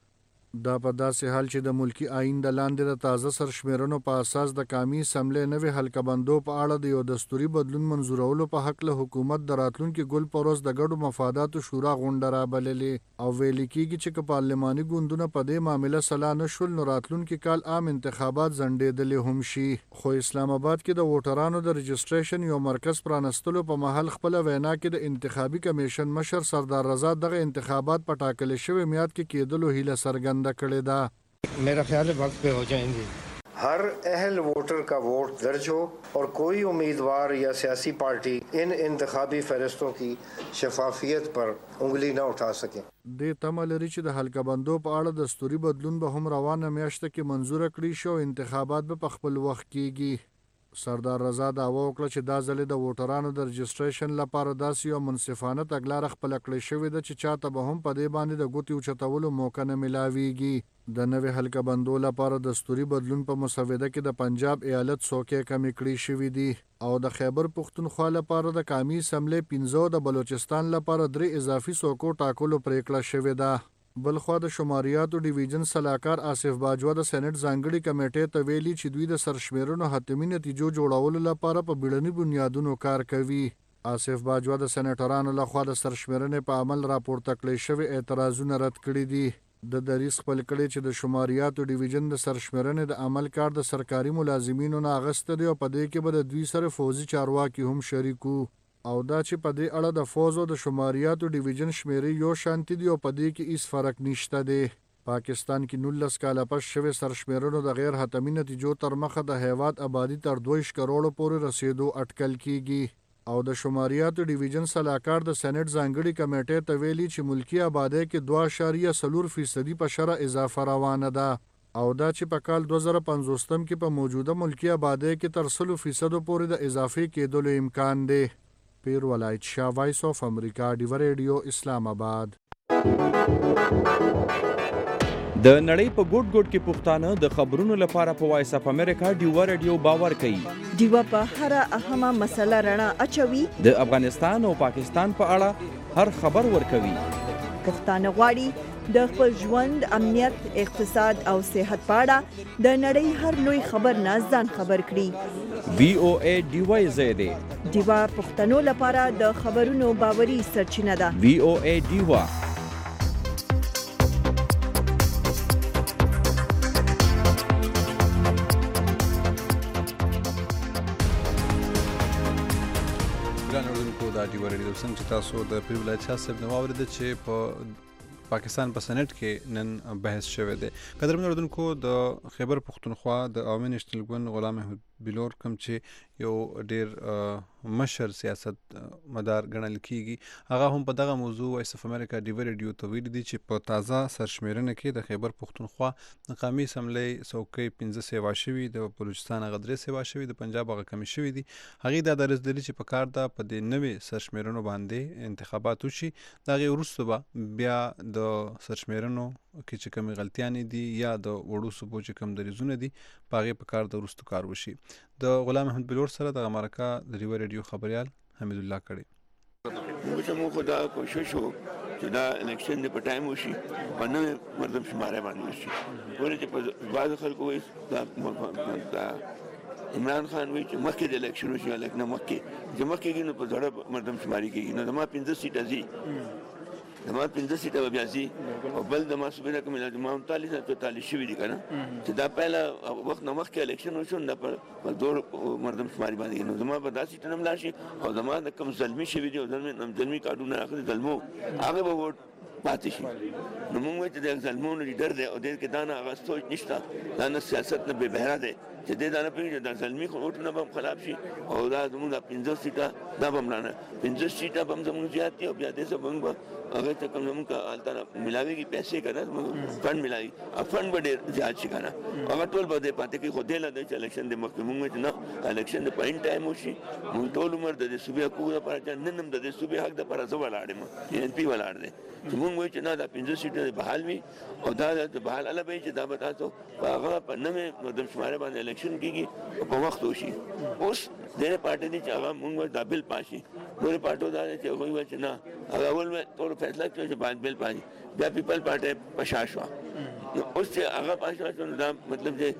دا په داسې حال چې د ملکی آئین د لاندې د تازه سرشمیرنو په اساس د قومي اسمبلې نوې حلقه بندو په اړه د یو دستوري بدلون منظورولو په حق له حکومت د راتلونکي ګل په ورځ د ګډو مفاداتو شورا غونډه رابللې او ویل کېږي چې که پارلماني ګوندونه په دې معامله سلا نه شول نو راتلونکي کال عام انتخابات ځنډېدلې هم شي. خو اسلام آباد کې د ووټرانو د رجسټریشن یو مرکز پرانستلو په محل خپله وینا کې د انتخابي کمیشن مشر سردار رضا دغه انتخابات په ټاکلې شوې میعاد کې کېدلو هیله څرګنده کړې ده. मेरा ख्याल है वक्त पे हो जाएंगे. हर अहल वोटर का वोट दर्ज हो और कोई उम्मीदवार या सियासी पार्टी इन इंतखाबी फहरिस्तों की शफाफियत पर उंगली न उठा सके. د تمه لري چې د حلقه بندو په اړه دستوري بدلون به هم روانه میاشت کې منظور کړي شو انتخابات به په خپل وخت کېږي. سردار رضا دعوا وکړه چې دا ځل د ووټرانو د رجسټریشن لپاره داسې یو منصفانه تګلاره خپل کړې شوې ده چې چاته به هم په دې باندې د ګوتې اوچتولو موقع نه ملاویږي. د نوې حلقه بندو لپاره دستوري بدلون په مسوده کې د پنجاب ایالت څوکۍ کمې کړې شوې دي او د خیبر پښتونخوا لپاره د قومي اسمبلې 15 د بلوچستان لپاره 3 اضافي څوکو ټاکلو پریکړه شوې ده. بلخوا د شماریاتو ډیویژن سلاکار آصف باجوا د سېنات ځانګړي کمیټې ته ویلي چې دوی د سرشمیرنو حتمي نتیجو جوړولو لپاره په بیړني بنیادونو کار کوي. آصف باجوا د سېنیټرانو لخوا د سرشمیرنې په عمل راپورته کړی شوي اعتراضونه رد کړي دي. د دریځ خپل کړی چې د شماریاتو ډیویژن د سرشمیرنې د عمل کار د سرکاري ملازمینو نه اخیسته دی او په دې کې به د دوی سره فوزي چارواکي هم شریکو او دا چې په دې اړه د فوز او د شماریاتو ډیویژن شمیرې یو شانتي دي او په دې کې هیڅ فرق نشته دی. پاکستان کې 19 کاله پس شوې سرشمیرنو د غیر حتمي نتیجو تر مخه د هیواد آبادی تر 2 کروڑو پورې رسیدو اټکل کیږي او د شماریاتو ډیویژن سلاکار د سېنات ځانګړي کمیټې ته ویلي چې ملکی آبادی کې 2.4% په شرع اضافه روانه ده او دا چې په کال 2050 کې په موجوده ملکی آبادی کې تر 100% پورې د اضافه کېدلو امکان دی. پیر ولایت شاه وایس آف امریکا ډیو ریډیو اسلام آباد. د نړۍ په ګوټ ګوټ کې پښتانه د خبرونو لپاره په وایس اف امریکا ډیو ریډیو باور کوي. ډیو په هر اهمه مسله رڼا اچوي. د افغانستان او پاکستان په اړه هر خبر ورکوي. پښتانه غواړي د خپل ژوند امنیت اقتصاد او صحت په اړه د نړۍ هر لوی خبر نه ځان خبر کړي. VOA ډیوای زیاده ډیوا پښتنو لپاره د خبرونو باوري سرچینه ده. VOA ډیوا دا ډیو ریډیو څنګه چې تاسو د پیر ولایت شاه صاحب نو اورید چې په پاکستان په سېنات کې نن بحث شوی دی. قدرمن اوریدونکو د خیبر پښتونخوا د عوامي نېشنل ګوند غلام احمد بلور کوم چې یو ډیر مشر سیاست مدار ګڼل کیږي هغه هم په دغه موضوع وایس اف امریکا ډیو ریډیو ته ویلي دي چې په تازه سرشمیرنه کې د خیبر پښتونخوا د قومي اسمبلې څوکۍ 15 سیوا شوي د بلوچستان هغه 3 سیوا شوي د پنجاب هغه کمی شوي دي. هغې دا درس دي چې په کار ده په دې نوې سرشمیرنو باندې انتخابات وشي. د هغې وروسته به بیا د سرشمیرنو کې چې کومې غلطیانې دي یا د وړو صوبو چې کوم دریځونه دي په هغې په کار د وروستو کار وشي. د غلام احمد بلور سره دغه مرکه د ډیو ریډیو خبریال حمید الله کړی. موږ خو دا کوشش وکړو چې دا الیکشن د په ټایم وشي په نوې مردم شمارۍ باندې وشي. ولې چې په بعضو خلکو وایي دا عمران خان وایي چې مخکې د الیکشن وشي هلک نه مخکې چې مخکې کېږي نو په زړه مردم شماري کېږي نو زما 15 سیټه ځي زما 15 سیټه به بیا ځي او بل د ما صوبې نه کومې زما 39 نه 43 شوي دي که نه چې دا پهله وخت نه مخکې الیکشن وشو نو دا په دور مردم شماري باندې نو زما به دا سیټه نه هم لاړ شي او زما د کوم زلمي شوي دي او زلمي کارډونه اخلي زلمو هغه به ووټ پاتې شي. نو موږ وایو چې د ظلمونو لیډر دی او دې کې دا نه هغه سوچ نشته، دا نه سیاست نه بې بهره دی چې دې دا نه پوهېږي چې دا ظلمي ووټونه به هم خلاف شي او دا زموږ دا 15 سیټه دا به هم رانه 15 سیټه به هم زموږ زیات دي او بیا دې څه به موږ هغه ته کوم زموږ هلته ملاوېږي پیسې که نه زموږ فنډ ملاوي او فنډ به ډېر زیات شي که نه هغه ټول به دې پاتې کوي. خو دې له دی چې الیکشن د مخکې موږ وایو چې نه الیکشن د په این ټایم وشي. موږ ټول عمر د دې صوبې حقوق لپاره چې نن هم د دې صوبې حق دپاره زه ولاړ یم، NP ولاړ دی چې موږ وایو چې نه دا 15 سیټه بحال وي او دا د بحال هله به وي چې دا به تاسو په هغه په نوې مردم شمارې باندې الیکشن کېږي او په وخت وشي. اوس ډېرې پارټۍ دي چې هغه موږ وایو دا بل پاس شي، نورې پارټو دا دی چې هغوی وایي چې نه هغه اول ټولو فیصله کړې چې باید بل پاس شي، بیا پیپل پارټۍ په شا شوه. نو اوس چې هغه پاس شوه نو دا مطلب چې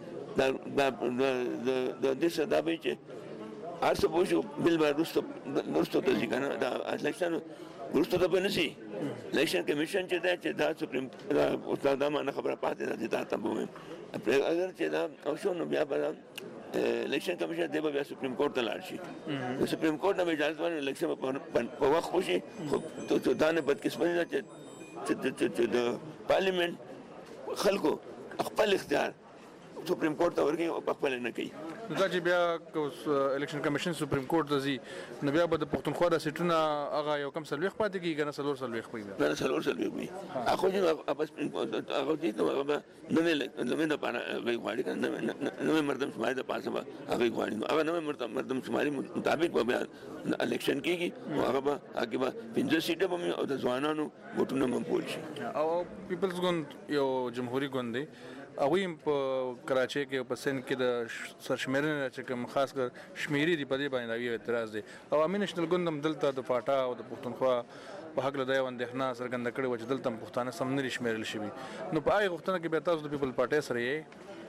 د دې سره دا به وي چې هر څه پوه شو بل به وروستو ته ځي که نه دا الیکشن وروسته ته به نه ځي. الیکشن کمیشن چې دی چې دا سپریم دا معنی خبره پاتې ده چې دا ته به ووایم اگر چې دا او شو نو بیا به الیکشن کمیشن دی به بیا سپریم کورټ ته لاړ شي. د سپریم کورټ نه به اجازه واخلي الیکشن په وخت وشي. خو دا نه بدقسمتي ده چې د پارلیمنټ خلکو خپل اختیار سپریم کورټ ته ورکوي او خپل نه کوي. دا چې بیا الیکشن کمیشن سپریم کورټ ته ځي نو بیا به د پښتونخوا د سیټونه هغه یو کم څلوېښت پاتې کېږي که نه 4 څلوېښت وي؟ نه 4 څلوېښت وي. هغه چې هغه دي نو هغه نوې دپاره هغوی غواړي که نوې مردم شماري دپاره به هغوی غواړي نو هغه نوې مردم شماري مطابق به بیا الیکشن کېږي او هغه به هغې به 15 سیټه به وي او د ځوانانو ووټونه به هم پول شي. او پیپلز ګوند یو جمهوري ګوند دی، هغوی هم په کراچۍ کې او په سند کې د سرشمېرنې چې کوم خاص کر شمېرې دي په دې باندې هغوی اعتراض دی. عوامي نیشنل ګوند هم دلته د پاټا او د پښتونخوا په هکله دا یو اندېښنه څرګنده کړې وه چې دلته هم پښتانه سم نه دي شمېرل شوي. نو په هغې غوښتنه کې بیا تاسو د پیپل پارټۍ سره یې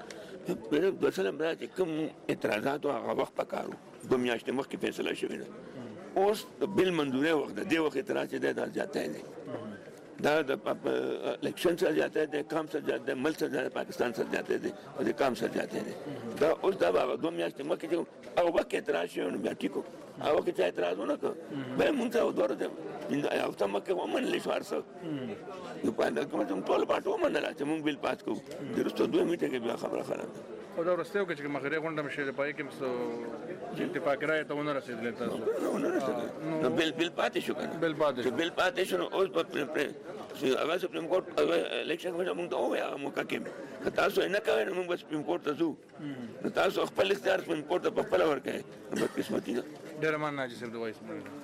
مثلا دا چې کوم اعتراضات هغه وخت په کار و 2 میاشتې مخکې فیصله شوې ده. اوس د بل منظورۍ وخت ده، دې وخت اعتراض چې دی دا زیاتی دی، دا د الیکشن سره زیاتی دی، کام سره زیاتی دی، ملک سره زیاتی دی، پاکستان سره زیاتی دی او د کام سره زیاتی دی. دا اوس دا به هغه 2 میاشتې مخکې چې هغه وخت کې اعتراض شوی نو بیا ټیک و، هغه وخت چې اعتراض ونه کړ بیا مونږ ته دوره هفته مخکې ومنلی شو هر څه نو په حکومت هم ټوله پارټو ومنله چې مونږ بل پاس کوو. د وروسته 2 میټه کې بیا خبره خراب ده. او دا وروستیو کې چې کومه اخري غونډه مې شوې په هغې کې هم څه اتفاقي رایې ته ونه رسېدلی تاسو؟ ونه رسېدلی نو بل پاتې شو که نه بل پاتې شو نو اوس په هغه سپریم کورټ هغه الیکشن کمیشن مونږ ته ووایي هغه موقع کې که تاسو یې نه کوئ نو مونږ به سپریم کورټ ته ځو نو تاسو خپل اختیار سپریم کورټ ته په خپله ورکوئ نو بدقسمتي ده. ډېره مننه حاجي صاحب د وایس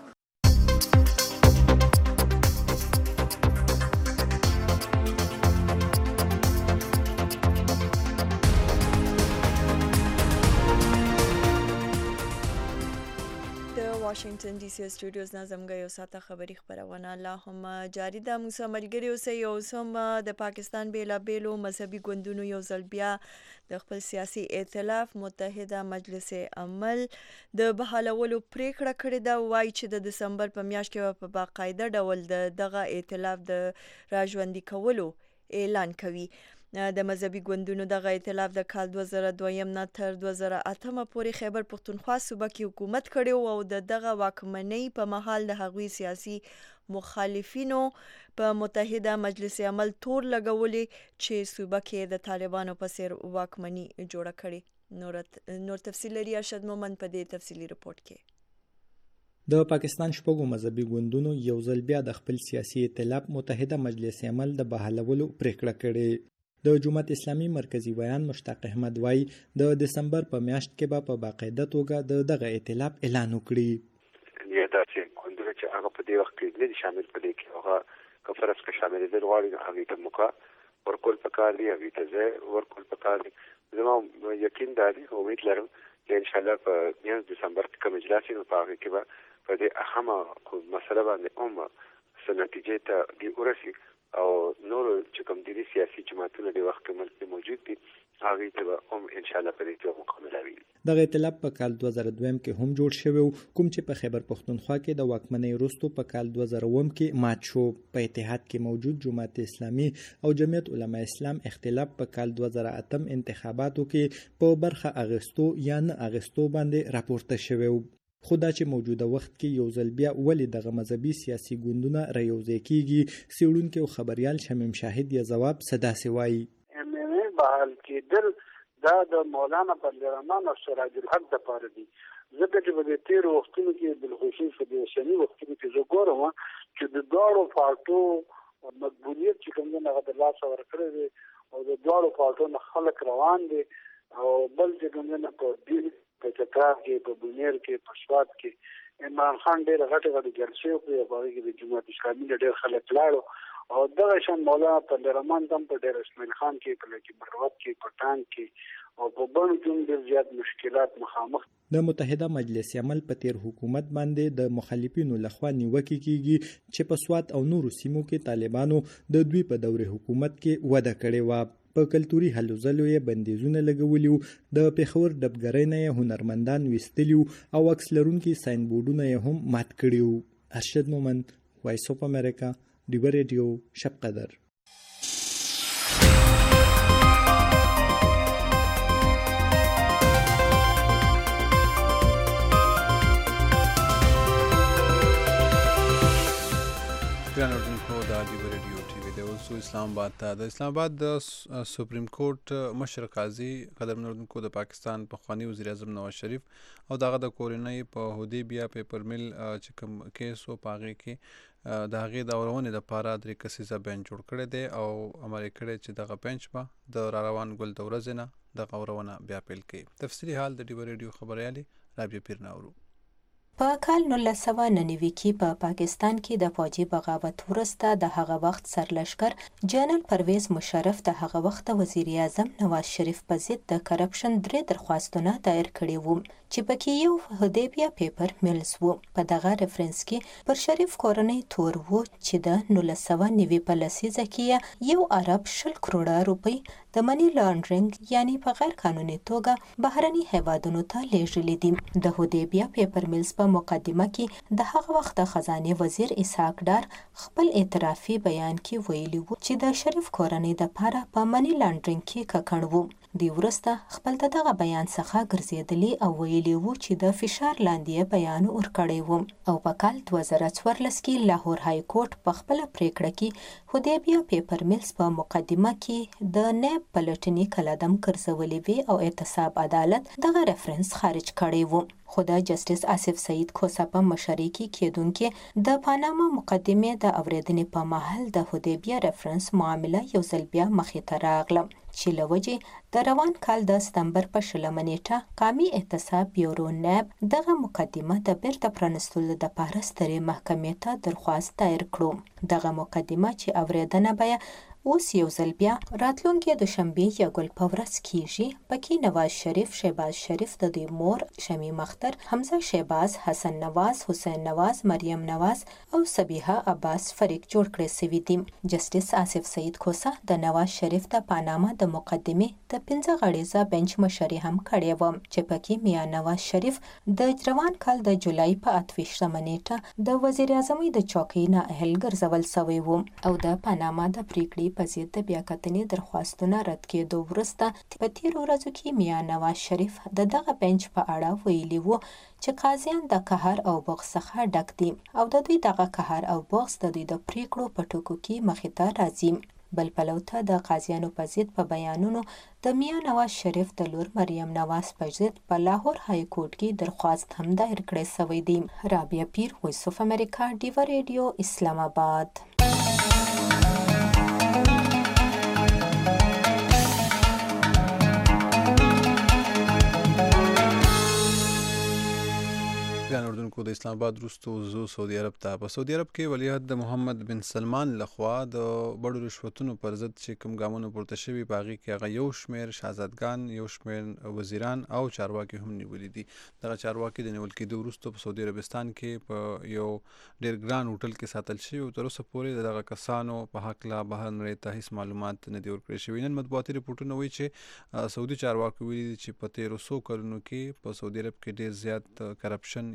واشنگټن ډي سي سټوډیوز نه زموږ یو ساعته خبري خبرونه لا هم جاری ده. موږ سره ملګري اوسئ. یو سم د پاکستان بیلابیلو مذهبي ګوندونو یو ځل بیا د خپل سیاسي ائتلاف متحده مجلس عمل د بحالولو پریکړه کړې ده. وایي چې د دسمبر په میاشت کې په باقاعده ډول دغه ائتلاف د راژوندي کولو اعلان کوي. د مذهبي ګوندونو دغه ائتلاف د کال 2002 نه تر 2008 پورې خیبر پښتونخوا صوبه کې حکومت کړی او دغه واکمنۍ په مهال د هغوی سیاسي مخالفینو په متحده مجلس عمل تور لګولې چې صوبه کې د طالبانو په څیر واکمني جوړه کړي. نور تفصیل لري ارشد مومن په دې تفصیلي رپورت کې. د پاکستان شپږو مذهبي ګوندونو یو ځل بیا د خپل سیاسي ائتلاف متحده مجلس عمل د بحالولو پریکړه کړې. د جماعت اسلامي مرکزی ویان مشتاق احمد وای د دسمبر په میاشت کې به په باقاعده توګه دغه ائتلاف اعلان وکړي. یا دا چې ګوندونه چې هغه په دې وخت کې نه دي شامل پدې کې هغه کفرس کې شامل دي غواړي هغه ته موقع ورکول پکار دي هغه ته ځای ورکول پکار دي. زما یقین دی او امید لرم چې ان شاء الله په 9 دسمبر کې کوم اجلاس نو پاره کې به په دې اهمه مسله باندې سنتیجه ته دی ورسي او نور چې کوم دي سیاسي جماعتونه د وخت کې ملک موجود دي هغه ته ان شاء الله په دې کې مکمل وي. دغه ائتلاف په کال 2002 کې هم جوړ شوی کوم چې په خیبر پښتونخوا کې د واکمنۍ وروسته په کال 2009 کې مات شو. په اتحاد کې موجود جماعت اسلامي او جمعیت علما اسلام اختلاف په کال 2008 انتخاباتو کې په برخه اغستو یا نه اغستو باندې راپورته شوی. خو دا چې موجوده وخت کې یو ځل بیا ولې دغه مذهبي سیاسي ګوندونه رايوځای کیږي، څېړونکی او خبریال شمیم شاهد یې ځواب سداسې وایي. بحال کېدل دا د مولانا فضل الرحمن او سراج الحق دپاره دي، ځکه چې په دې تېرو وختونو کې بالخصوص په دې اوسني وختونو کې زه ګورم چې د دواړو پارټو مقبولیت چې کوم دی هغه د لاسه ورکړی دی او د دواړو پارټو نه خلک روان دي او بل چې کوم دی په دین په چترال کې په بونیر کې په سوات کې عمران خان ډېر غټې جلسې وکړې او په هغې کې د جماعت اسلامي نه ډېر خلک لاړو او دغه شان مولانا فضل الرحمن هم په ډېر اسماعیل خان کې په لکه مروت کې په ټانک کې او په بڼو کې ډېر زیات مشکلات مخامخ. د متحده مجلس عمل په تیر حکومت باندې د مخالفینو لخوا نیوکې کیږي چې په سوات او نورو سیمو کې طالبانو د دوی په دور حکومت کې وده کړې وه. په کلتوري هلو ځلو یې بندیزونه لګولي وو، د پېښور ډبګرۍ نه یې هنرمندان ویستلي وو او عکس لرونکي ساین بورډونه یې هم مات کړي وو. ارشد مومند، وایس اف امریکا، ډیوه ریډیو، شب قدر. ګران اردوونکو دا ډیوه ریډیو ټي وي دی. اوس اسلام آباد ته د اسلام آباد د سپریم کورټ مشر قاضي قدرمن اردوونکو د پاکستان پخوانی وزیر اعظم نواز شریف او دغه د کورنۍ په هودیبیا پیپر میل چې کوم کیس و په هغې کې د هغې د اورونې دپاره 3 کسیزه بینچ جوړ کړی دی او امر یې کړی چې دغه بینچ به د راروان ګل د ورځې نه دغه اورونه بیا پیل کوي. تفصیلي حال د ډیوه ریډیو خبریالې رابعه پیر ناورو. په کال 1999 کې په پاکستان کې د فوجي بغاوت وروسته د هغه وخت سرلشکر جنرال پرویز مشرف د هغه وخت وزیر اعظم نواز شریف په ضد د کرپشن 3 درخواستونه دایر کړي وو چې پکې یو هودیبیا پیپر میلز وو. په دغه ریفرنس کې پر شریف کورنۍ تور وو چې د 1990 په لسیزه کې یو ارب 10 کروڑه روپۍ د منی لانډرینګ یعنی په غیر قانوني توګه بهرني هیوادونو ته لیږلي دي. د هودیبیا پیپر میلز په مقدمه کې د هغه وخت خزانه وزیر اسحاق ډار خپل اعترافي بیان کې ویلي وو چې د شریف کورنۍ د لپاره په منی لانډرینګ کې ککړ وو. دی ورسته خپل دغه بیان څخه ګرځېدلی او ویلي وو چې د فشار لاندې بیان ورکړی وو او په کال 2014 کې لاهور های کورټ په خپل پریکړه کې هودیبیا پیپر میلز په مقدمه کې د نیب پلټنی کلدم ګرځولې وی او اعتصاب عدالت دغه ریفرنس خارج کړی وو. خو د جسټس آصف سعید کوسا په مشرۍ کې کېدونکې د پاناما مقدمې د اوریدنې په مهال د هودیبیا ریفرنس معامله یو ځل بیا مخې ته راغله چې له وجې د روان کال د سپتمبر په 20 نیټه قومي احتساب بیورو نیب دغه مقدمه د بیرته پرانستلو دپاره سترې محکمې ته درخواست دایر کړو. دغه مقدمه چې اوریدنه به اوس یو ځل بیا راتلونکي دوشنبې یا ګل په ورځ کیږي. پکې نواز شریف، شهباز شریف، د دوی مور شمیم اختر، حمزه شهباز، حسن نواز، حسین نواز، مریم نواز او صبیحه عباس فریق جوړ کړی سوي دي. جسټس آصف سعید کوسا د نواز شریف د پاناما د مقدمې د 15 غړیزه بنچ مشري هم کړې وه چې پکې میا نواز شریف د روان کال د جولای په 28 نیټه د وزیر اعظم د چوکۍ نه اهل ګرځول سوی وو او د پاناما د پریکړې په ضد د بیاکتنې درخواستونه رد کېدو وروسته په تیرو ورځو کې میا نواز شریف د دغه بنچ په اړه ویلي وو چې قاضیان د قهر او بغض څخه ډک دي او د دوی دغه قهر او بغض د دوی د پریکړو په ټکو کې مخې ته راځي. بل پلو ته د قاضیانو په ضد په بیانونو د میا نواز شریف د لور مریم نواز په ضد په لاهور های کورټ کې درخواست هم دایر کړی سوی دی. رابعه پیر، وایس اف امریکا، ډیوه ریډیو، اسلام آباد. ګران اردوونکو د اسلام آباد وروسته زو سعودي عرب ته. په سعودي عرب کې ولیعهد د محمد بن سلمان لخوا د بړو رشوتونو پر ضد چې کوم ګامونه پورته شوي په هغې کې هغه یو شمېر شهزادګان، یو شمېر وزیران او چارواکي هم نیولي دي. دغه چارواکي د نیول کېدو وروسته په سعودي عربستان کې په یو ډېر ګران هوټل کې ساتل شوي او تر اوسه پورې د دغه کسانو په هکله بهر نړۍ ته هېڅ معلومات نه دي ورکړل شوي. نن مطبوعاتي رپورټونه وایي چې سعودي چارواکو ویلي دي چې په تېرو 100 کلونو کې په سعودي عرب کې ډېر زیات کرپشن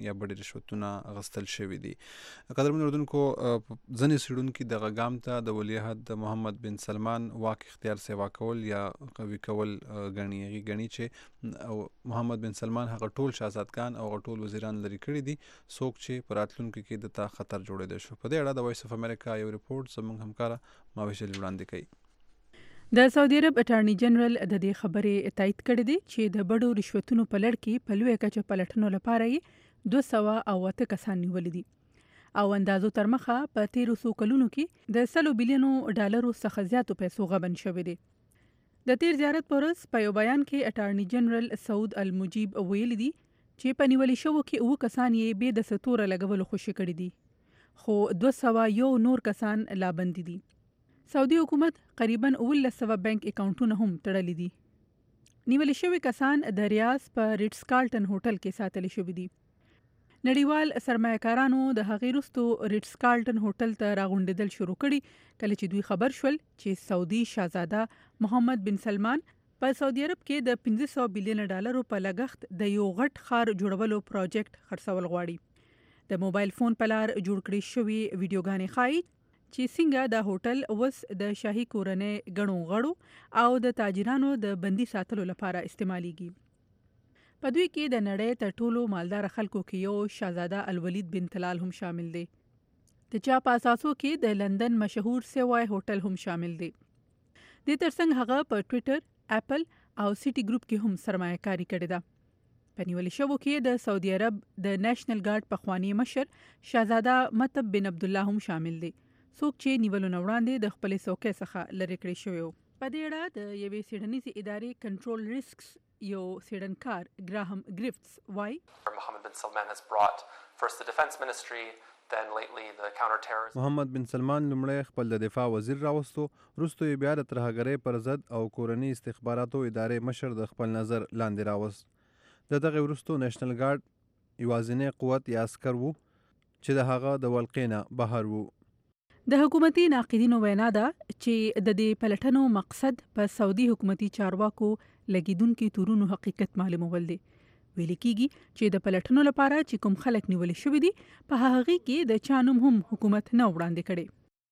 یا بډې رشوتونه اخیستل شوي دي. قدرمنو اردوونکو ځینې څېړونکي دغه ګام ته د ولیعهد د محمد بن سلمان واک اختیار سیوا کول یا قوي کول ګڼي. هغې ګڼي چې محمد بن سلمان هغه ټول شهزادګان او هغه ټول وزیران لرې کړي دي څوک چې په راتلونکي کې د ته خطر جوړېدی شو. په دې اړه د وایس اف امریکا یو ریپورټ زموږ همکاره ماوش جلیل وړاندې کوي. د سعودي عرب اټارنی جنرال د دې خبرې تایید کړې دي چې د بډو رشوتونو په لړ کې په لویه کچه پلټنو لپاره یې 208 کسان نیولي دي او اندازو تر مخه په 1300 کلونو کې د $100 بلین څخه زیاتو پیسو غبن شوي دي. د تیر زیارت پر ورځ په یو بیان کې اټارنی جنرال سعود المجیب ویلي دي چې په نیولې شوو کې 9 کسان یې بې د ستوره لګولو خوشي کړي دي خو 201 نور کسان لا بندي دي. سعودي حکومت قریباً 1900 بانک اکاونټونه هم تړلي دي. نیولې شوي کسان د ریاض په ریټس کارلټن هوټل کې ساتل شوي دي. نړیوال سرمایه‌کارانو د هغې وروسته ریټس کارلټن هوټل ته راغونډېدل شروع کړي کله چې دوی خبر شول چې سعودي شاهزاده محمد بن سلمان په سعودي عرب کې د $500 بلین په لګښت د یو غټ ښار جوړولو پروجیکټ خرڅول غواړي. د موبایل فون په لار جوړ کړي شوي ویډیوګانې ښایي چې څنګه د هوټل اوس د شاهي کورنۍ ګڼو غړو او د تاجرانو د بندي ساتلو لپاره استعمالیږي. په دوی کې د نړۍ تر ټولو مالدار خلکو کې یو شاهزاده الولید بن طلال هم شامل دی. د چا په اساسو کې د لندن مشهور سیوای هوټل هم شامل دی. د ترڅنګ هغه په ټوئیټر، اپل او سټي ګروپ کې هم سرمایه‌کاري کړې ده. په نیولې شوو کې د سعودي عرب د نېشنل ګارد پخوانی مشر شاهزاده مطب بن عبد الله هم شامل دی څوک چې نیولو نه وړاندې د خپلې څوکۍ څخه لرې کړی شوی و. په دې اړه د یوې څېړنیزې ادارې کنټرول ریسکس یو څېړنکار ګراهم گریفتس وایي محمد بن سلمان لومړی خپل د دفاع وزیر راوستو، وروسته یې بیا د ترهګرۍ پر ضد او کورني استخباراتو ادارې مشر د خپل نظر لاندې راوست. د دغې وروسته نېشنل ګارد یوازینی قوت یا عسکر وو چې د هغه د ولقې نه بهر وو. د حکومتي ناقدینو وینا ده چې د دې پلټنو مقصد په سعودي حکومتي چارواکو لګیدونکو تورونو حقیقت معلومول دي. ویل کېږي چې د پلټنو لپاره چې کوم خلک نیول شوي دي په هغه کې د چا نوم هم حکومت نه وړاندې کړي.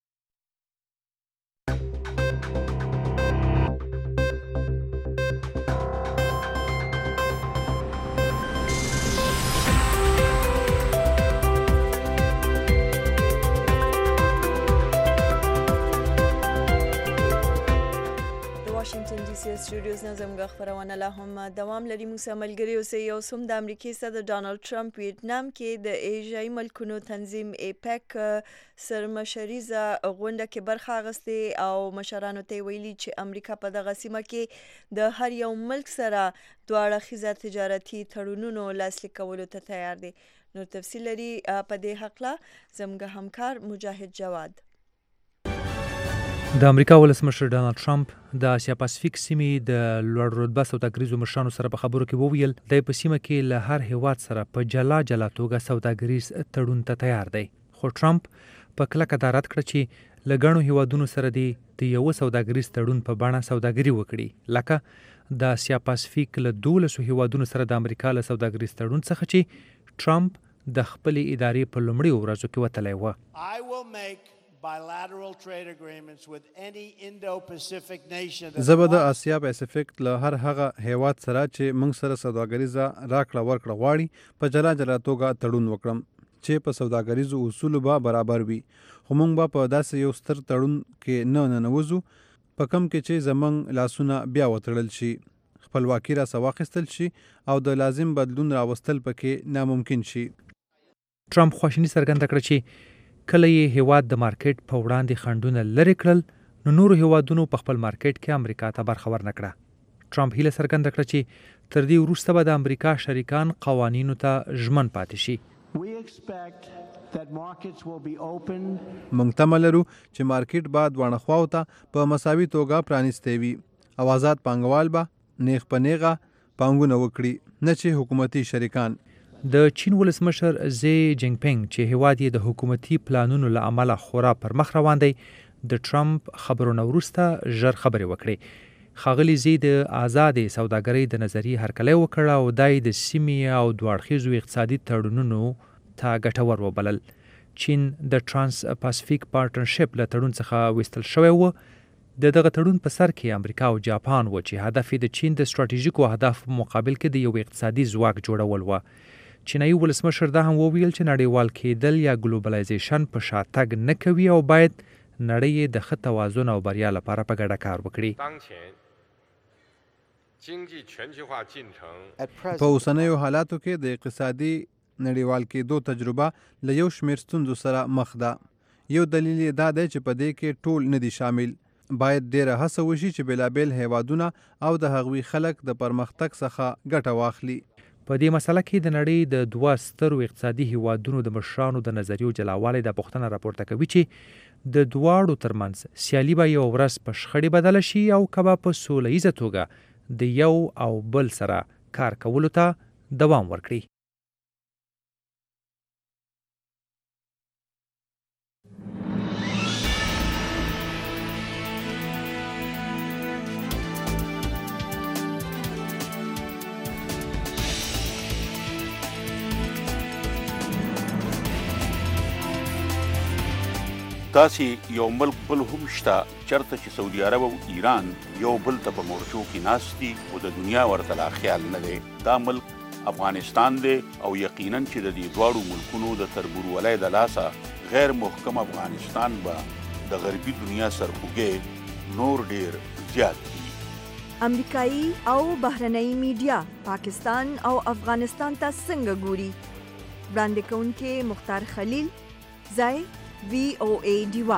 واشنگټن ډي سي سټوډیوز نه زموږ خبرونه لا هم دوام لري. موږ سره ملګري اوسئ. یو سم د امریکای صدر ډانلډ ټرمپ ویتنام کې د ایشیایي ملکونو تنظیم ایپک سرمشریزه غونډه کې برخه اخیستې او مشرانو ته ویلي چې امریکا په دغه سیمه کې د هر یو ملک سره دواړه اړخیزه تجارتي تړونونو لاسلیک کولو ته تیار دی. نور تفصیل لري په دې حقله زموږ همکار مجاهد جواد. د امریکا ولسمشر ډانلډ ټرمپ د اسیا پاسفیک سیمې د لوړ رتبه سوداګریزو مشرانو سره په خبرو کې وویل د په سیمه کې له هر هیواد سره په جلا جلا توګه سوداګریز تړون ته تیار دی. خو ټرمپ په کلکه ډاډ کړ چې له ګڼو هیوادونو سره د یو سوداګریز تړون په بڼه سوداګري وکړي، لکه د اسیا پاسفیک له 12 هیوادونو سره د امریکا له سوداګریز تړون څخه چې ټرمپ د خپل ادارې په لومړي ورځو کې وتلی و. زه به د اسیا پاسفیک له هر هغه هیواد سره چې موږ سره سوداګریزه راکړه ورکړه غواړي په جلا جلا توګه تړون وکړم چې په سوداګریزو اصولو به برابر وي. خو موږ به په داسې یو ستر تړون کې نه ننوځو په کوم کې چې زموږ لاسونه بیا وتړل شي، خپلواکي راسه واخیستل شي او د لازم بدلون راوستل پکې ناممکن شي. ټرمپ خواشیني څرګنده کړه چې کله یې هیواد د مارکیټ په وړاندې خنډونه لرې کړل نو نورو هیوادونو په خپل مارکیټ کې امریکا ته برخه ورنکړه. ټرمپ هیله څرګنده کړه چې تر دې وروسته به د امریکا شریکان قوانینو ته ژمن پاتې شي. موږ تمه لرو چې مارکیټ به دواړه خواو ته په مساوي توګه پرانیستی وي او آزاد پانګوال به نیغ په نیغه پانګونه وکړي، نه چې حکومتي شریکان. د چین ولسمشر زی جینګ پینګ چې هیواد یې د حکومتي پلانونو له امله خورا پر مخ روان دی، د ټرمپ خبرونه وروسته ژر خبرې وکړې. ښاغلي زی د آزادې سوداګرۍ د نظریې هرکلی وکړ او دای د سیمې او دوه اړخیزو اقتصادي تړونونو ته ګټور وبلل. چین د ترانس پاسفیک پارټنرشپ له تړون څخه ویستل شوی و. د دغه تړون په سر کې امریکا او جاپان و چې هدف د چین د ستراتیژیکو اهدافو په مقابل کې د یو اقتصادي ځواک جوړول و. چینایي ولسمشر دا هم وویل چې نړیوال کېدل یا ګلوبلایزیشن په شاتګ نه کوي او باید نړۍ د ښه توازن او بریا لپاره په ګډه کار وکړي. په اوسنیو حالاتو کې د اقتصادي نړیوال کېدو تجربه له یو شمېر ستونزو سره مخ ده. یو دلیل یې دا دی چې په دې کې ټول نه دي شامل. باید ډېره هڅه وشي چې بېلابېل هیوادونه او د هغوی خلک د پرمختګ څخه ګټه واخلي. په دې مسله کې د نړۍ د دوه سترو اقتصادي هیوادونو د مشرانو د نظریو جلاوالی د پوښتنه راپورته کوي چې د دواړو ترمنځ سیالي به یو ورځ په شخړې بدله شي او که به په سوله ییزه توګه د یو او بل سره کار کولو ته دوام ورکړي. داسې یو ملک بل هم شته چرته چې سعودي عرب او ایران یو بل ته په مورچو کې ناست دي او د دنیا ورته لا خیال نه دی. دا ملک افغانستان دی او یقینا چې د دې دواړو ملکونو د تربورولۍ د لاسه غیر محکم افغانستان به د غربي دنیا سرخوږی نور ډیر زیات دي. امریکایي او بهرنۍ میډیا پاکستان او افغانستان ته څنګه ګوري؟ وړاندې کوونکي مختار خلیل، ځای VOA ډیوا.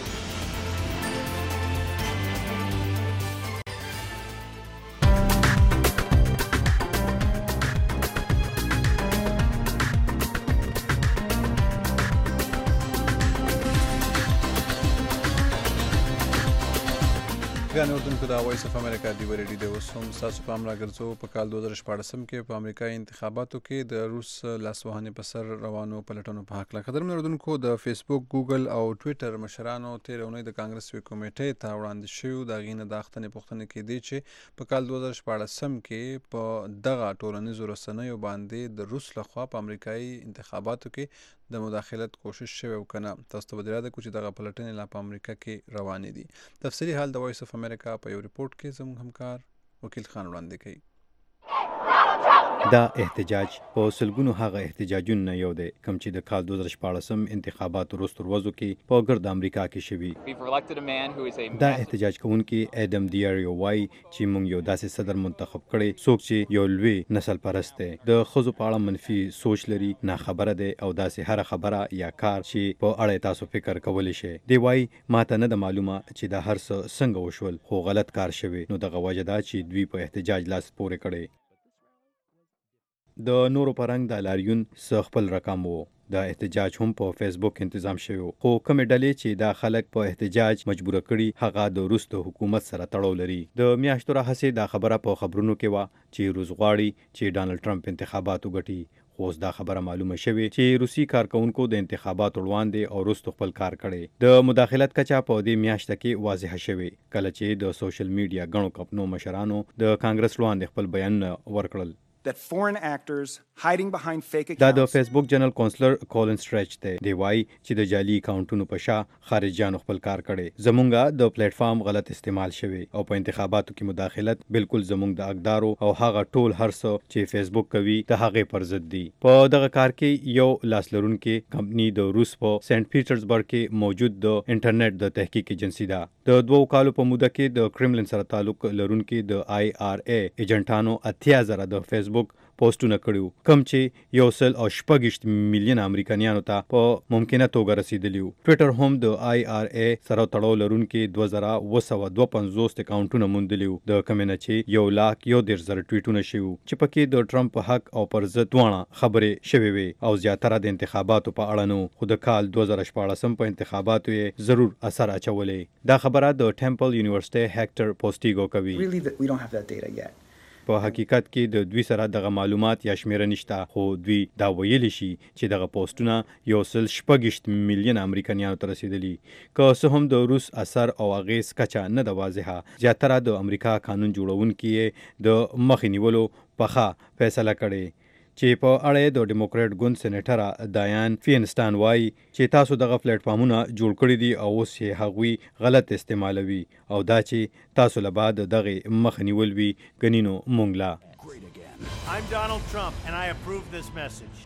ګران اردوونکو د وایس اف امریکا ډیوا ریډیو د اوس هم ستاسو پام راګرځو. په کال 2014 کې په امریکایي انتخاباتو کې د روس لاسوهنې په سر روانو پلټنو په هکله قدرمن اردوونکو د فیسبوک، ګوګل او ټویټر مشرانو تېره اونۍ د کانګرس کمیټې ته وړاندې شوي د هغې نه دا پوښتنې کېدې چې په کال 2014 کې په دغه ټولنیزو رسنیو باندې د روس لخوا په امریکایي انتخاباتو کې د مداخلت کوشش شوی او کنه. تاسو ته به یاد کړو چې دغه پلټنې لا په امریکا کې روانې دي. تفصیلي حال د وایس اف امریکا په یو ریپورت کې زموږ همکار وکیل خان وړاندې کوي. دا احتجاج په سلګونو هغه احتجاجونو نه یو دی کوم چې د کال 2014 انتخاباتو وروسته ورځو کې په ګرد امریکا کې شوي. دا احتجاج کوونکي ایډم دیاریو وایي چې موږ یو داسې صدر منتخب کړی څوک چې یو لوی نسل پرست دی، د ښځو په اړه منفي سوچ لري، ناخبره دی او داسې هر خبره یا کار چې په اړه تاسو فکر کولی شئ. دی وایي ماته نه ده معلومه چې دا هر څه څنګه وشول، خو غلط کار شوی. نو دغه وجه دا چې دوی په احتجاج لاس پورې کړی. د نورو پرنګ د لاریون څخه خپل رقم وو. دا احتجاج هم په فیسبوک تنظیم شوی، خو کومې ډلې چې دا خلک په احتجاج مجبور کړي هغه د روس د حکومت سره تړاو لري. د میاشتو راهیسې دا خبره په خبرونو کې وه چې روس غواړي چې ډانلډ ټرمپ انتخابات وګټي. خو اوس دا خبره معلومه شوې چې روسي کارکونکو د انتخاباتو وړاندې او وروسته خپل کار کړی. د مداخلت کچه په دې میاشته کې واضحه شوې کله چې د سوشل میډیا غنو کمپنو مشرانو د کانګرس وړاندې خپل بیان ورکړل. دا د فیسبوک جنرال کونسلر کولن سټریچ دی. دی وایي چې د جعلي اکاونټونو په شا خارجيانو خپل کار کړی. زمونږه د پلیټ فارم غلط استعمال شوی او په انتخاباتو کې مداخلت بالکل زمونږ د اقدارو او هغه ټول هرڅه چې فیسبوک کوي د هغې پر ضد دي. په دغه کار کې یو لاس لرونکي کمپنی د روس په سنت پیټرزبرګ کې موجود د انټرنیټ د تحقیق ایجنسی ده. د 2 کالو په موده کې د کرملن سره تعلق لرونکي د IRA ایجنټانو 80,000 د فیسبوک پوسټونه کړیو کوم چې 1.8 میلیون امریکایانو ته په ممکنه توګه رسیدلی وو. ټویټر هم د IRA سره تړاو لرونکي 2252 اکاونټونه موندلی وو د کمنه چې 1,10,000 ټویټونه شوي چې پکې د ټرمپ په حق او پر ضد دواړه خبرې شوي وي او زیاتره د انتخاباتو په اړه نو. خو د کال 2014 په انتخاباتو یې ضرور اثر اچولی. دا خبره د ټمپل یونیورسيټي هیکټر پوسټیګو کوي. په حقیقت کې د دوی سره دغه معلومات یا شمیره نشته، خو دوی دا ویلی شي چې دغه پوسټونه 1.6 میلیون امریکایانو ته رسیدلي. که څه هم د روس اثر او اغیز کچه نه ده واضحه، زیاتره د امریکا قانون جوړونکي د مخې نیولو پخه فیصله کړې چې په اړه د ډیموکرات ګوند سېنیټر دایان فینستان وایي چې تاسو دغه پلیټ فارمونه جوړ کړی دي او اوس یې هغوی غلط استعمالوي او دا چې تاسو له بعد دغه مخ نیول وي ګنینو مونږ لا. I'm Donald Trump and I approve this message.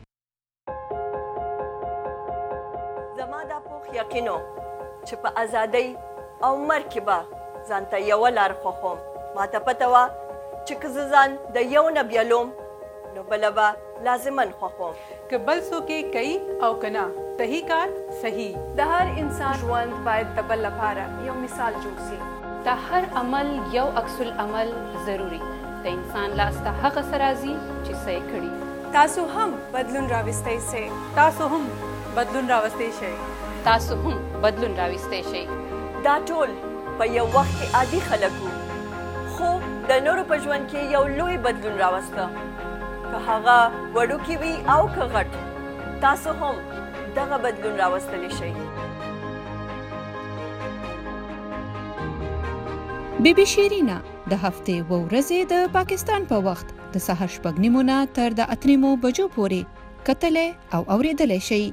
زما دا پوخ یقینو چې په ازادۍ او مرګ کې به ځانته یوه لار خوښوم. ماته پته وه چې که زه ځان د یو نه بیلوم نو بله به لازمن خوښوم. که بل څوک یې کوي او که نه، صحیح کار صحیح. د هر انسان ژوند باید د بل لپاره یو مثال جوړ سي. د هر عمل یو عکس العمل ضروري. د انسان لاس ته هغه څه راځي چې څه یې کړي. تاسو هم بدلون راوستی سئ. تاسو هم بدلون راوستی شئ. تاسو هم بدلون راوستی شئ. دا ټول په یو وخت کې عادي خلک وو، خو د نورو په ژوند کې یو لوی بدلون راوسته. که هغه وړوکی وي او که غټ، تاسو هم دغه بدلون راوستلی شئ. بیبي شیرینا د هفتې و ورځې د پاکستان په وخت د سهار 6:30 نه تر د 8 بجو پورې کتلې او اوریدلې شي.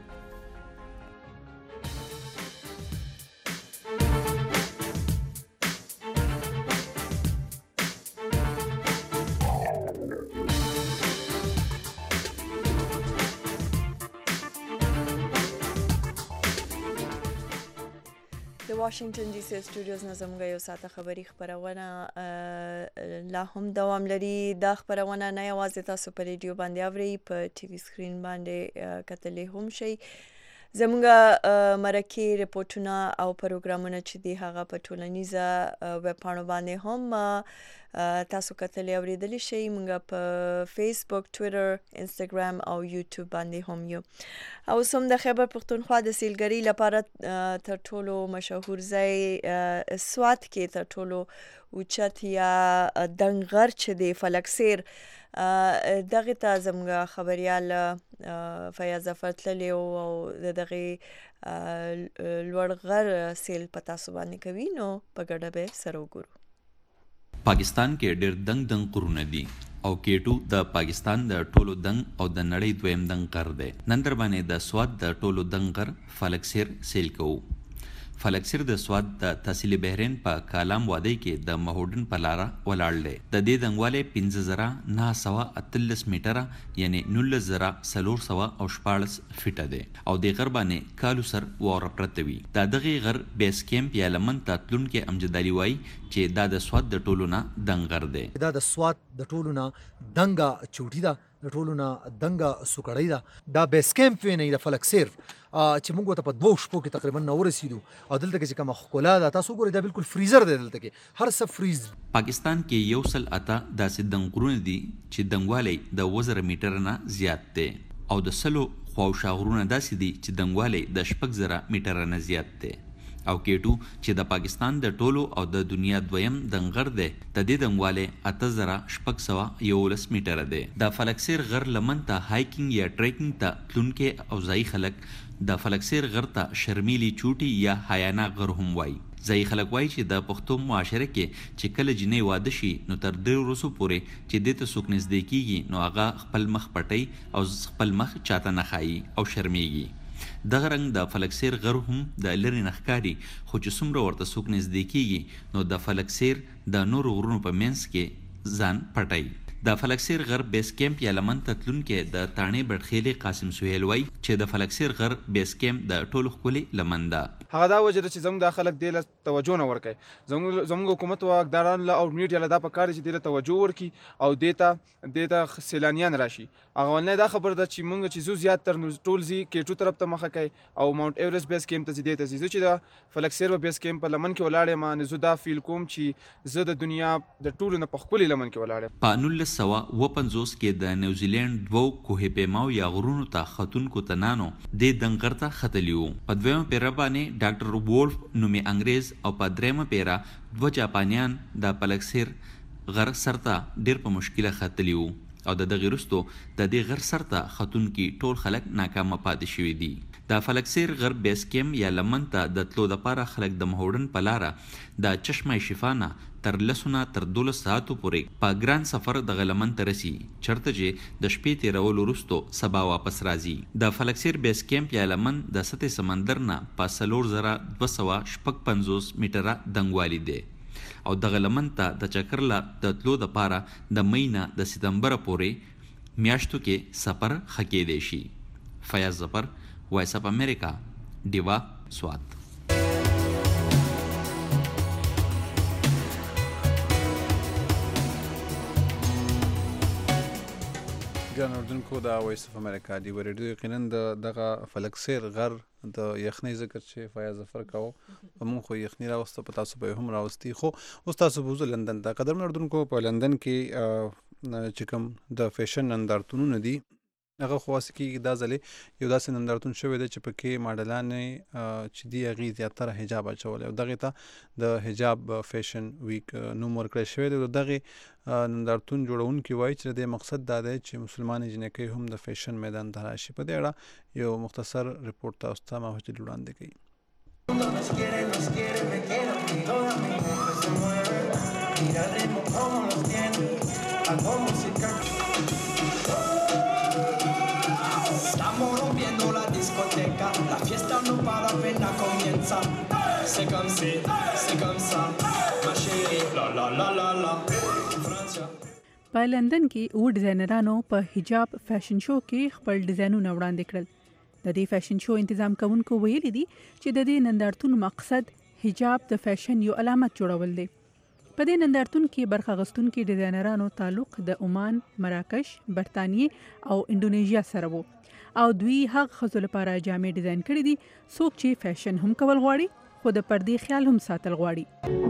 واشنگټن ډي سي سټوډیوز نه زموږ یو ساعته خبري خبرونه لا هم دوام لري. دا خبرونه نه یوازې تاسو په ریډیو باندې اورئ، په ټي وي سکرین باندې کتلې هم شي. زموږ مرکه ریپورتونه او پروګرامونه چې دی هغه په ټولنیزه ویب پاڼو باندې هم تاسو کتلې اوریدلی شئ. موږ په فیسبوک، ټویټر، انستګرام او یوټیوب باندې هم یو. او سم د خیبر پښتونخوا د سیلګرۍ لپاره تر ټولو مشهور ځای سوات کې تر ټولو اوچت یا دنګر چې دی فلکسیر، دغه ته زموږ خبريال فیاض ظفر تللی او دغه لوړ غر سیل پتا سو باندې کوي. نو په ګډه به سره وګورو. پاکستان کې ډېر دنګ قرونه دي او کېټو د پاکستان د ټولو دنګ او د نړۍ دویم دنګ غر دی. نن در باندې د سواد د ټولو دنګ غر فلکسیر سیل کوو. فلکسیر د سواد د تحصیل بحرین په کالام وادي کې د مهودن په لاره ولاړ دی. د دې دنګواله 15938 میټره یعنی 19414 فیټه دی او د غر باندې کالو سر واره پرته وي. دا دغه غر بیس کیمپ یا لمن تاتلون کې امجدالي وای چې دا د سواد د ټولو نه دنګ غر دی. دا د سواد د ټولو نه دنګه چوټي ده، د ټولو نه دنګه سوکړی ده. دا بیس کیمپ ویني د فلکسیر چې موږ ته په 2 شپو کې تقریبا نو ورسېدو او دلته کې کوم خلا ده تاسو ګورئ دا بالکل فریزر دی. دلته کې هر څه فریز. پاکستان کې یو سل اته داسې دنګرونه دي چې دنګوالی د 1000 میټر نه زیات دی او د سلو خواوشا غرونه داسې دي چې دنګوالی د 6000 میټر نه زیات دی. او کېټو چې د پاکستان د ټولو او د دنیا دویم دنګر دی، د دې دنګوالی 8611 میټر دی. د فلکسیر غر لمن ته هایکینګ یا ټریکینګ ته تلونکي او ځای خلک د فلکسیر غر ته شرمیلی چوټي یا حیانا غر هم وای. ځای خلک وای چې د پښتو معاشره کې چې کله جنې واده شي نو تر 3 ورځې پورې چې د ته څوک نږدې کیږي نو هغه خپل مخ پټي او خپل مخ چاته نه خایي او شرمیږي. دغه رنګ د فلکسیر غر هم د لری نخکاری، خو چې څومره ورته څوک نږدې کیږي نو د فلکسیر د نور غرونو په منځ کې ځان پټي. د فلکسیر غر بیس کیمپ یا لمن تتلون کې د تانې بټخېلې قاسم سهیل وای چې د فلکسیر غر بیس کیمپ د ټولو خولي لمن ده. هغه دا وجه چې زموږ د خلک دی له توجه نه ورکړي. زموږ حکومت او اقداران له او میډیا له دا په کار چې دی له توجه ورکړي او دیتا سیلانیان راشي. هغه نه دا خبر ده چې موږ چې زو زیات تر ټول زی کېټو طرف ته مخه کوي او ماونټ ایورست بیس کیمپ ته دی ته زی چې د فلکسیر بیس کیمپ په لمن کې ولاړې ما نه زو دا فیل کوم چې زه د دنیا د ټولو نه په خولي لمن کې ولاړم. په 1950 کې د نیوزیلند 2 کوه پیماو یا غرونو ته خاتونکو تنانو د دنګر ته ختلیو. په دویمه پیره باندې ډاکټر وولف نومي انګریز او په درېمه پیره 2 جاپانیان د فلکسیر غر سرته ډیر په مشکله ختلی وو او د دغه وروستو د دې غر سرته ختونکي ټول خلک ناکامه پاتې شوي دي. د فلکسیر غر بیس کیم یا لمن ته د تلو دپاره خلک د مهوړن په لاره د چشمه شفا نه تر 10 نه تر 12 ساعتو پورې په ګران سفر دغه لمن ته رسي، چرته چې د شپې تېرولو وروستو سبا واپس راځي. د فلکسیر بیس کیمپ یا لمن د سطح سمندر نه په 4256 میټره دنګوالي دی او دغه لمن ته د چکر له د تلو دپاره د مۍ نه د سپتمبر پورې میاشتو کې سفر ښه کیدی شي. فیاض ظفر، وایس اف امریکا، ډیوا، سوات. ګران اردوونکو، د وایس اف امریکا ډیوا ریډیو یقینا دغه فلکسیر غر د یخنۍ ذکر چې فیاض ظفر کوو په مونږ خو یخني راوسته، په تاسو به هم راوستي، خو اوس تاسو بوزو لندن ته. قدرمن اردوونکو، په لندن کې چې کوم د فیشن نندارتونونه دي هغه خو واسې کېږي دا ځلې یو داسې نندارتون شوی دی چې پکې ماډلانې چې دي هغې زیاتره حجاب اچولی او دغې ته د حجاب فیشن ویک نوم ورکړی شوی دی. دغې نندارتون جوړونکي وایي چې د دې مقصد دا دی چې مسلمانې جنکۍ هم د فیشن میدان ته راشي. په دې اړه یو مختصر رپورټ تاسو ته ماهوجل وړاندې کوي. Estamos rompiendo la discoteca, la fiesta no para apenas comienza. C'est comme si, c'est comme ça, ma chérie, la la la la la. Francia. په لندن کې و ډیزاینرانو په حجاب فیشن شو کې خپل ډیزاینونه وړاندې کړل. د دې فیشن شو تنظیم کوونکو ویلي دي چې د دې نندارتون مقصد حجاب د فیشن یو علامت جوړول دی. په دې نندارتون کې برخه اخیستونکي ډیزاینرانو تعلق د عمان، مراکش، برطانیې او انډونیژیا سره وو او دوی هغه ښځو لپاره جامې ډیزاین کړي دي څوک چې فیشن هم کول غواړي خو د پردې خیال هم ساتل غواړي.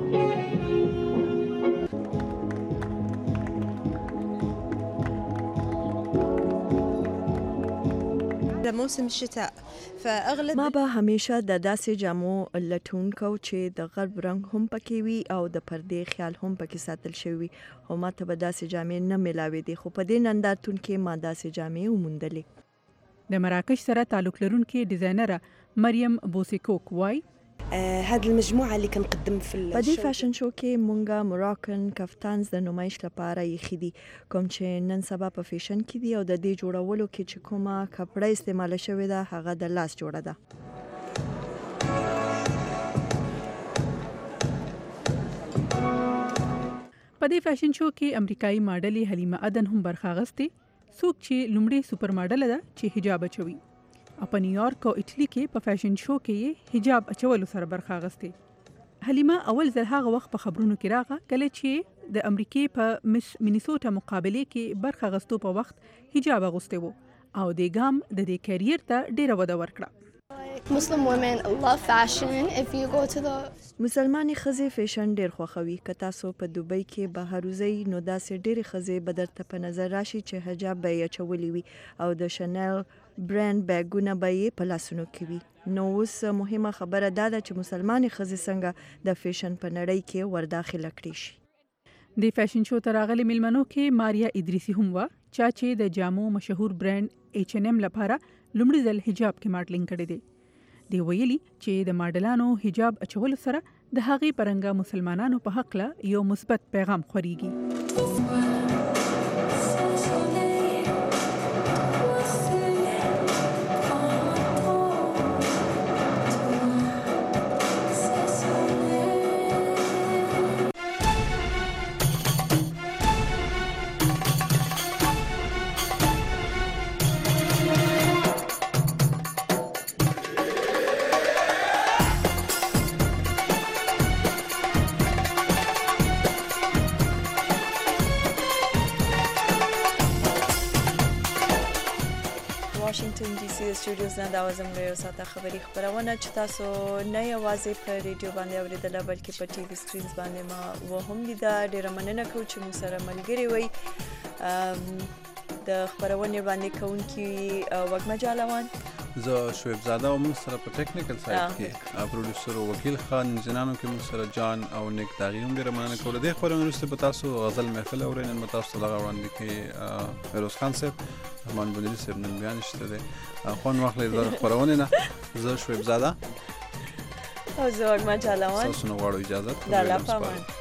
موسم الشتاء فاغلب ما به همیشه د داسې جامو لټون کو چې د غرب رنگ هم پکې وي او د پردې خیال هم پکې ساتل شوی. خو ما ته به داسې جامې نه ملاوي دي، خو په دې نندارتون کې ما داسې جامې وموندلې. د مراکش سره تعلق لرونکي ډیزاینره مریم بوسیکوک وای هذه المجموعه اللي كنقدم في په دې فیشن شو کې مونږه موراکن کفتانز د نمایش لپاره یې خېدي کوم چې نن سبا په فیشن کې دي او د دې جوړولو کې چې کومه کپړه استعمال شوې ده هغه د لاس جوړه ده. په دې فیشن شو کې امریکایي ماډلې حلیمه عدن هم برخه اخیستې، څوک چې لومړی سوپر ماډل ده چې حجاب اچوي او په نیویارک او اټلی کې په فیشن شو کې حجاب اچولو سره برخه اخیستې. حلیمه اول ځل هغه وخت په خبرونو کې راغله کله چې د امریکې په مس مینیسوټا مقابله کې برخه اخیستو په وخت حجاب اغوستی وو او د ګام د دې کیریر ته ډیره وده ورکړه. Muslim women love fashion. If you go to the مسلمانې ښځې فیشن ډیر خوښوي. که تاسو په دوبۍ کې بهر وځئ نو داسې ډېرې ښځې به درته په نظر راشي چې حجاب به یې اچولی وي او د شنل برانډ بیګونه به یې په لاسونو کې وي. نو اوس مهمه خبره دا ده چې مسلمانې ښځې څنګه د فیشن په نړۍ کې ورداخله کړي شي. د فیشن شو ته راغلي میلمنو کې ماریا ادریسی هم وه چا چې د جامو مشهور برانډ H&M لپاره لومړي ځل حجاب کې ماډلینګ کړی دی. دی ویلي چې د ماډلانو حجاب اچولو سره د هغې پرنګه مسلمانانو په حق له یو مثبت پیغام خوريږي. واشنگټن ډي سي سټوډیوز نه دا زموږ یو ساعته خبري خبرونه چې تاسو نه یوازې په ریډیو باندې اوریدل بلکې په ټي وي سکرینز باندې ما و هم لیدا. ډیره مننه کوم چې موږ سره ملګري وي. د خبرونه باندې کوونکی وګمه جالوان زه شعیب زاده او موږ سره په ټیکنیکل سایډ کې پروډوسر وکیل خان انجنانو کې موږ سره جان او نیک داغي هم ډیره مننه کوله. د خبرونو وروسته به تاسو غزل محفل اورئ. نن به تاسو ته دغه وړاندې کې فیروز خان صاحب رحمان بودیلی صاحب نن بیان شته دی خوان واخلئ د خبرونې نه. زه شعیب زاده او زه وږمه جالوان تاسو نو غواړو اجازه د الله پامان.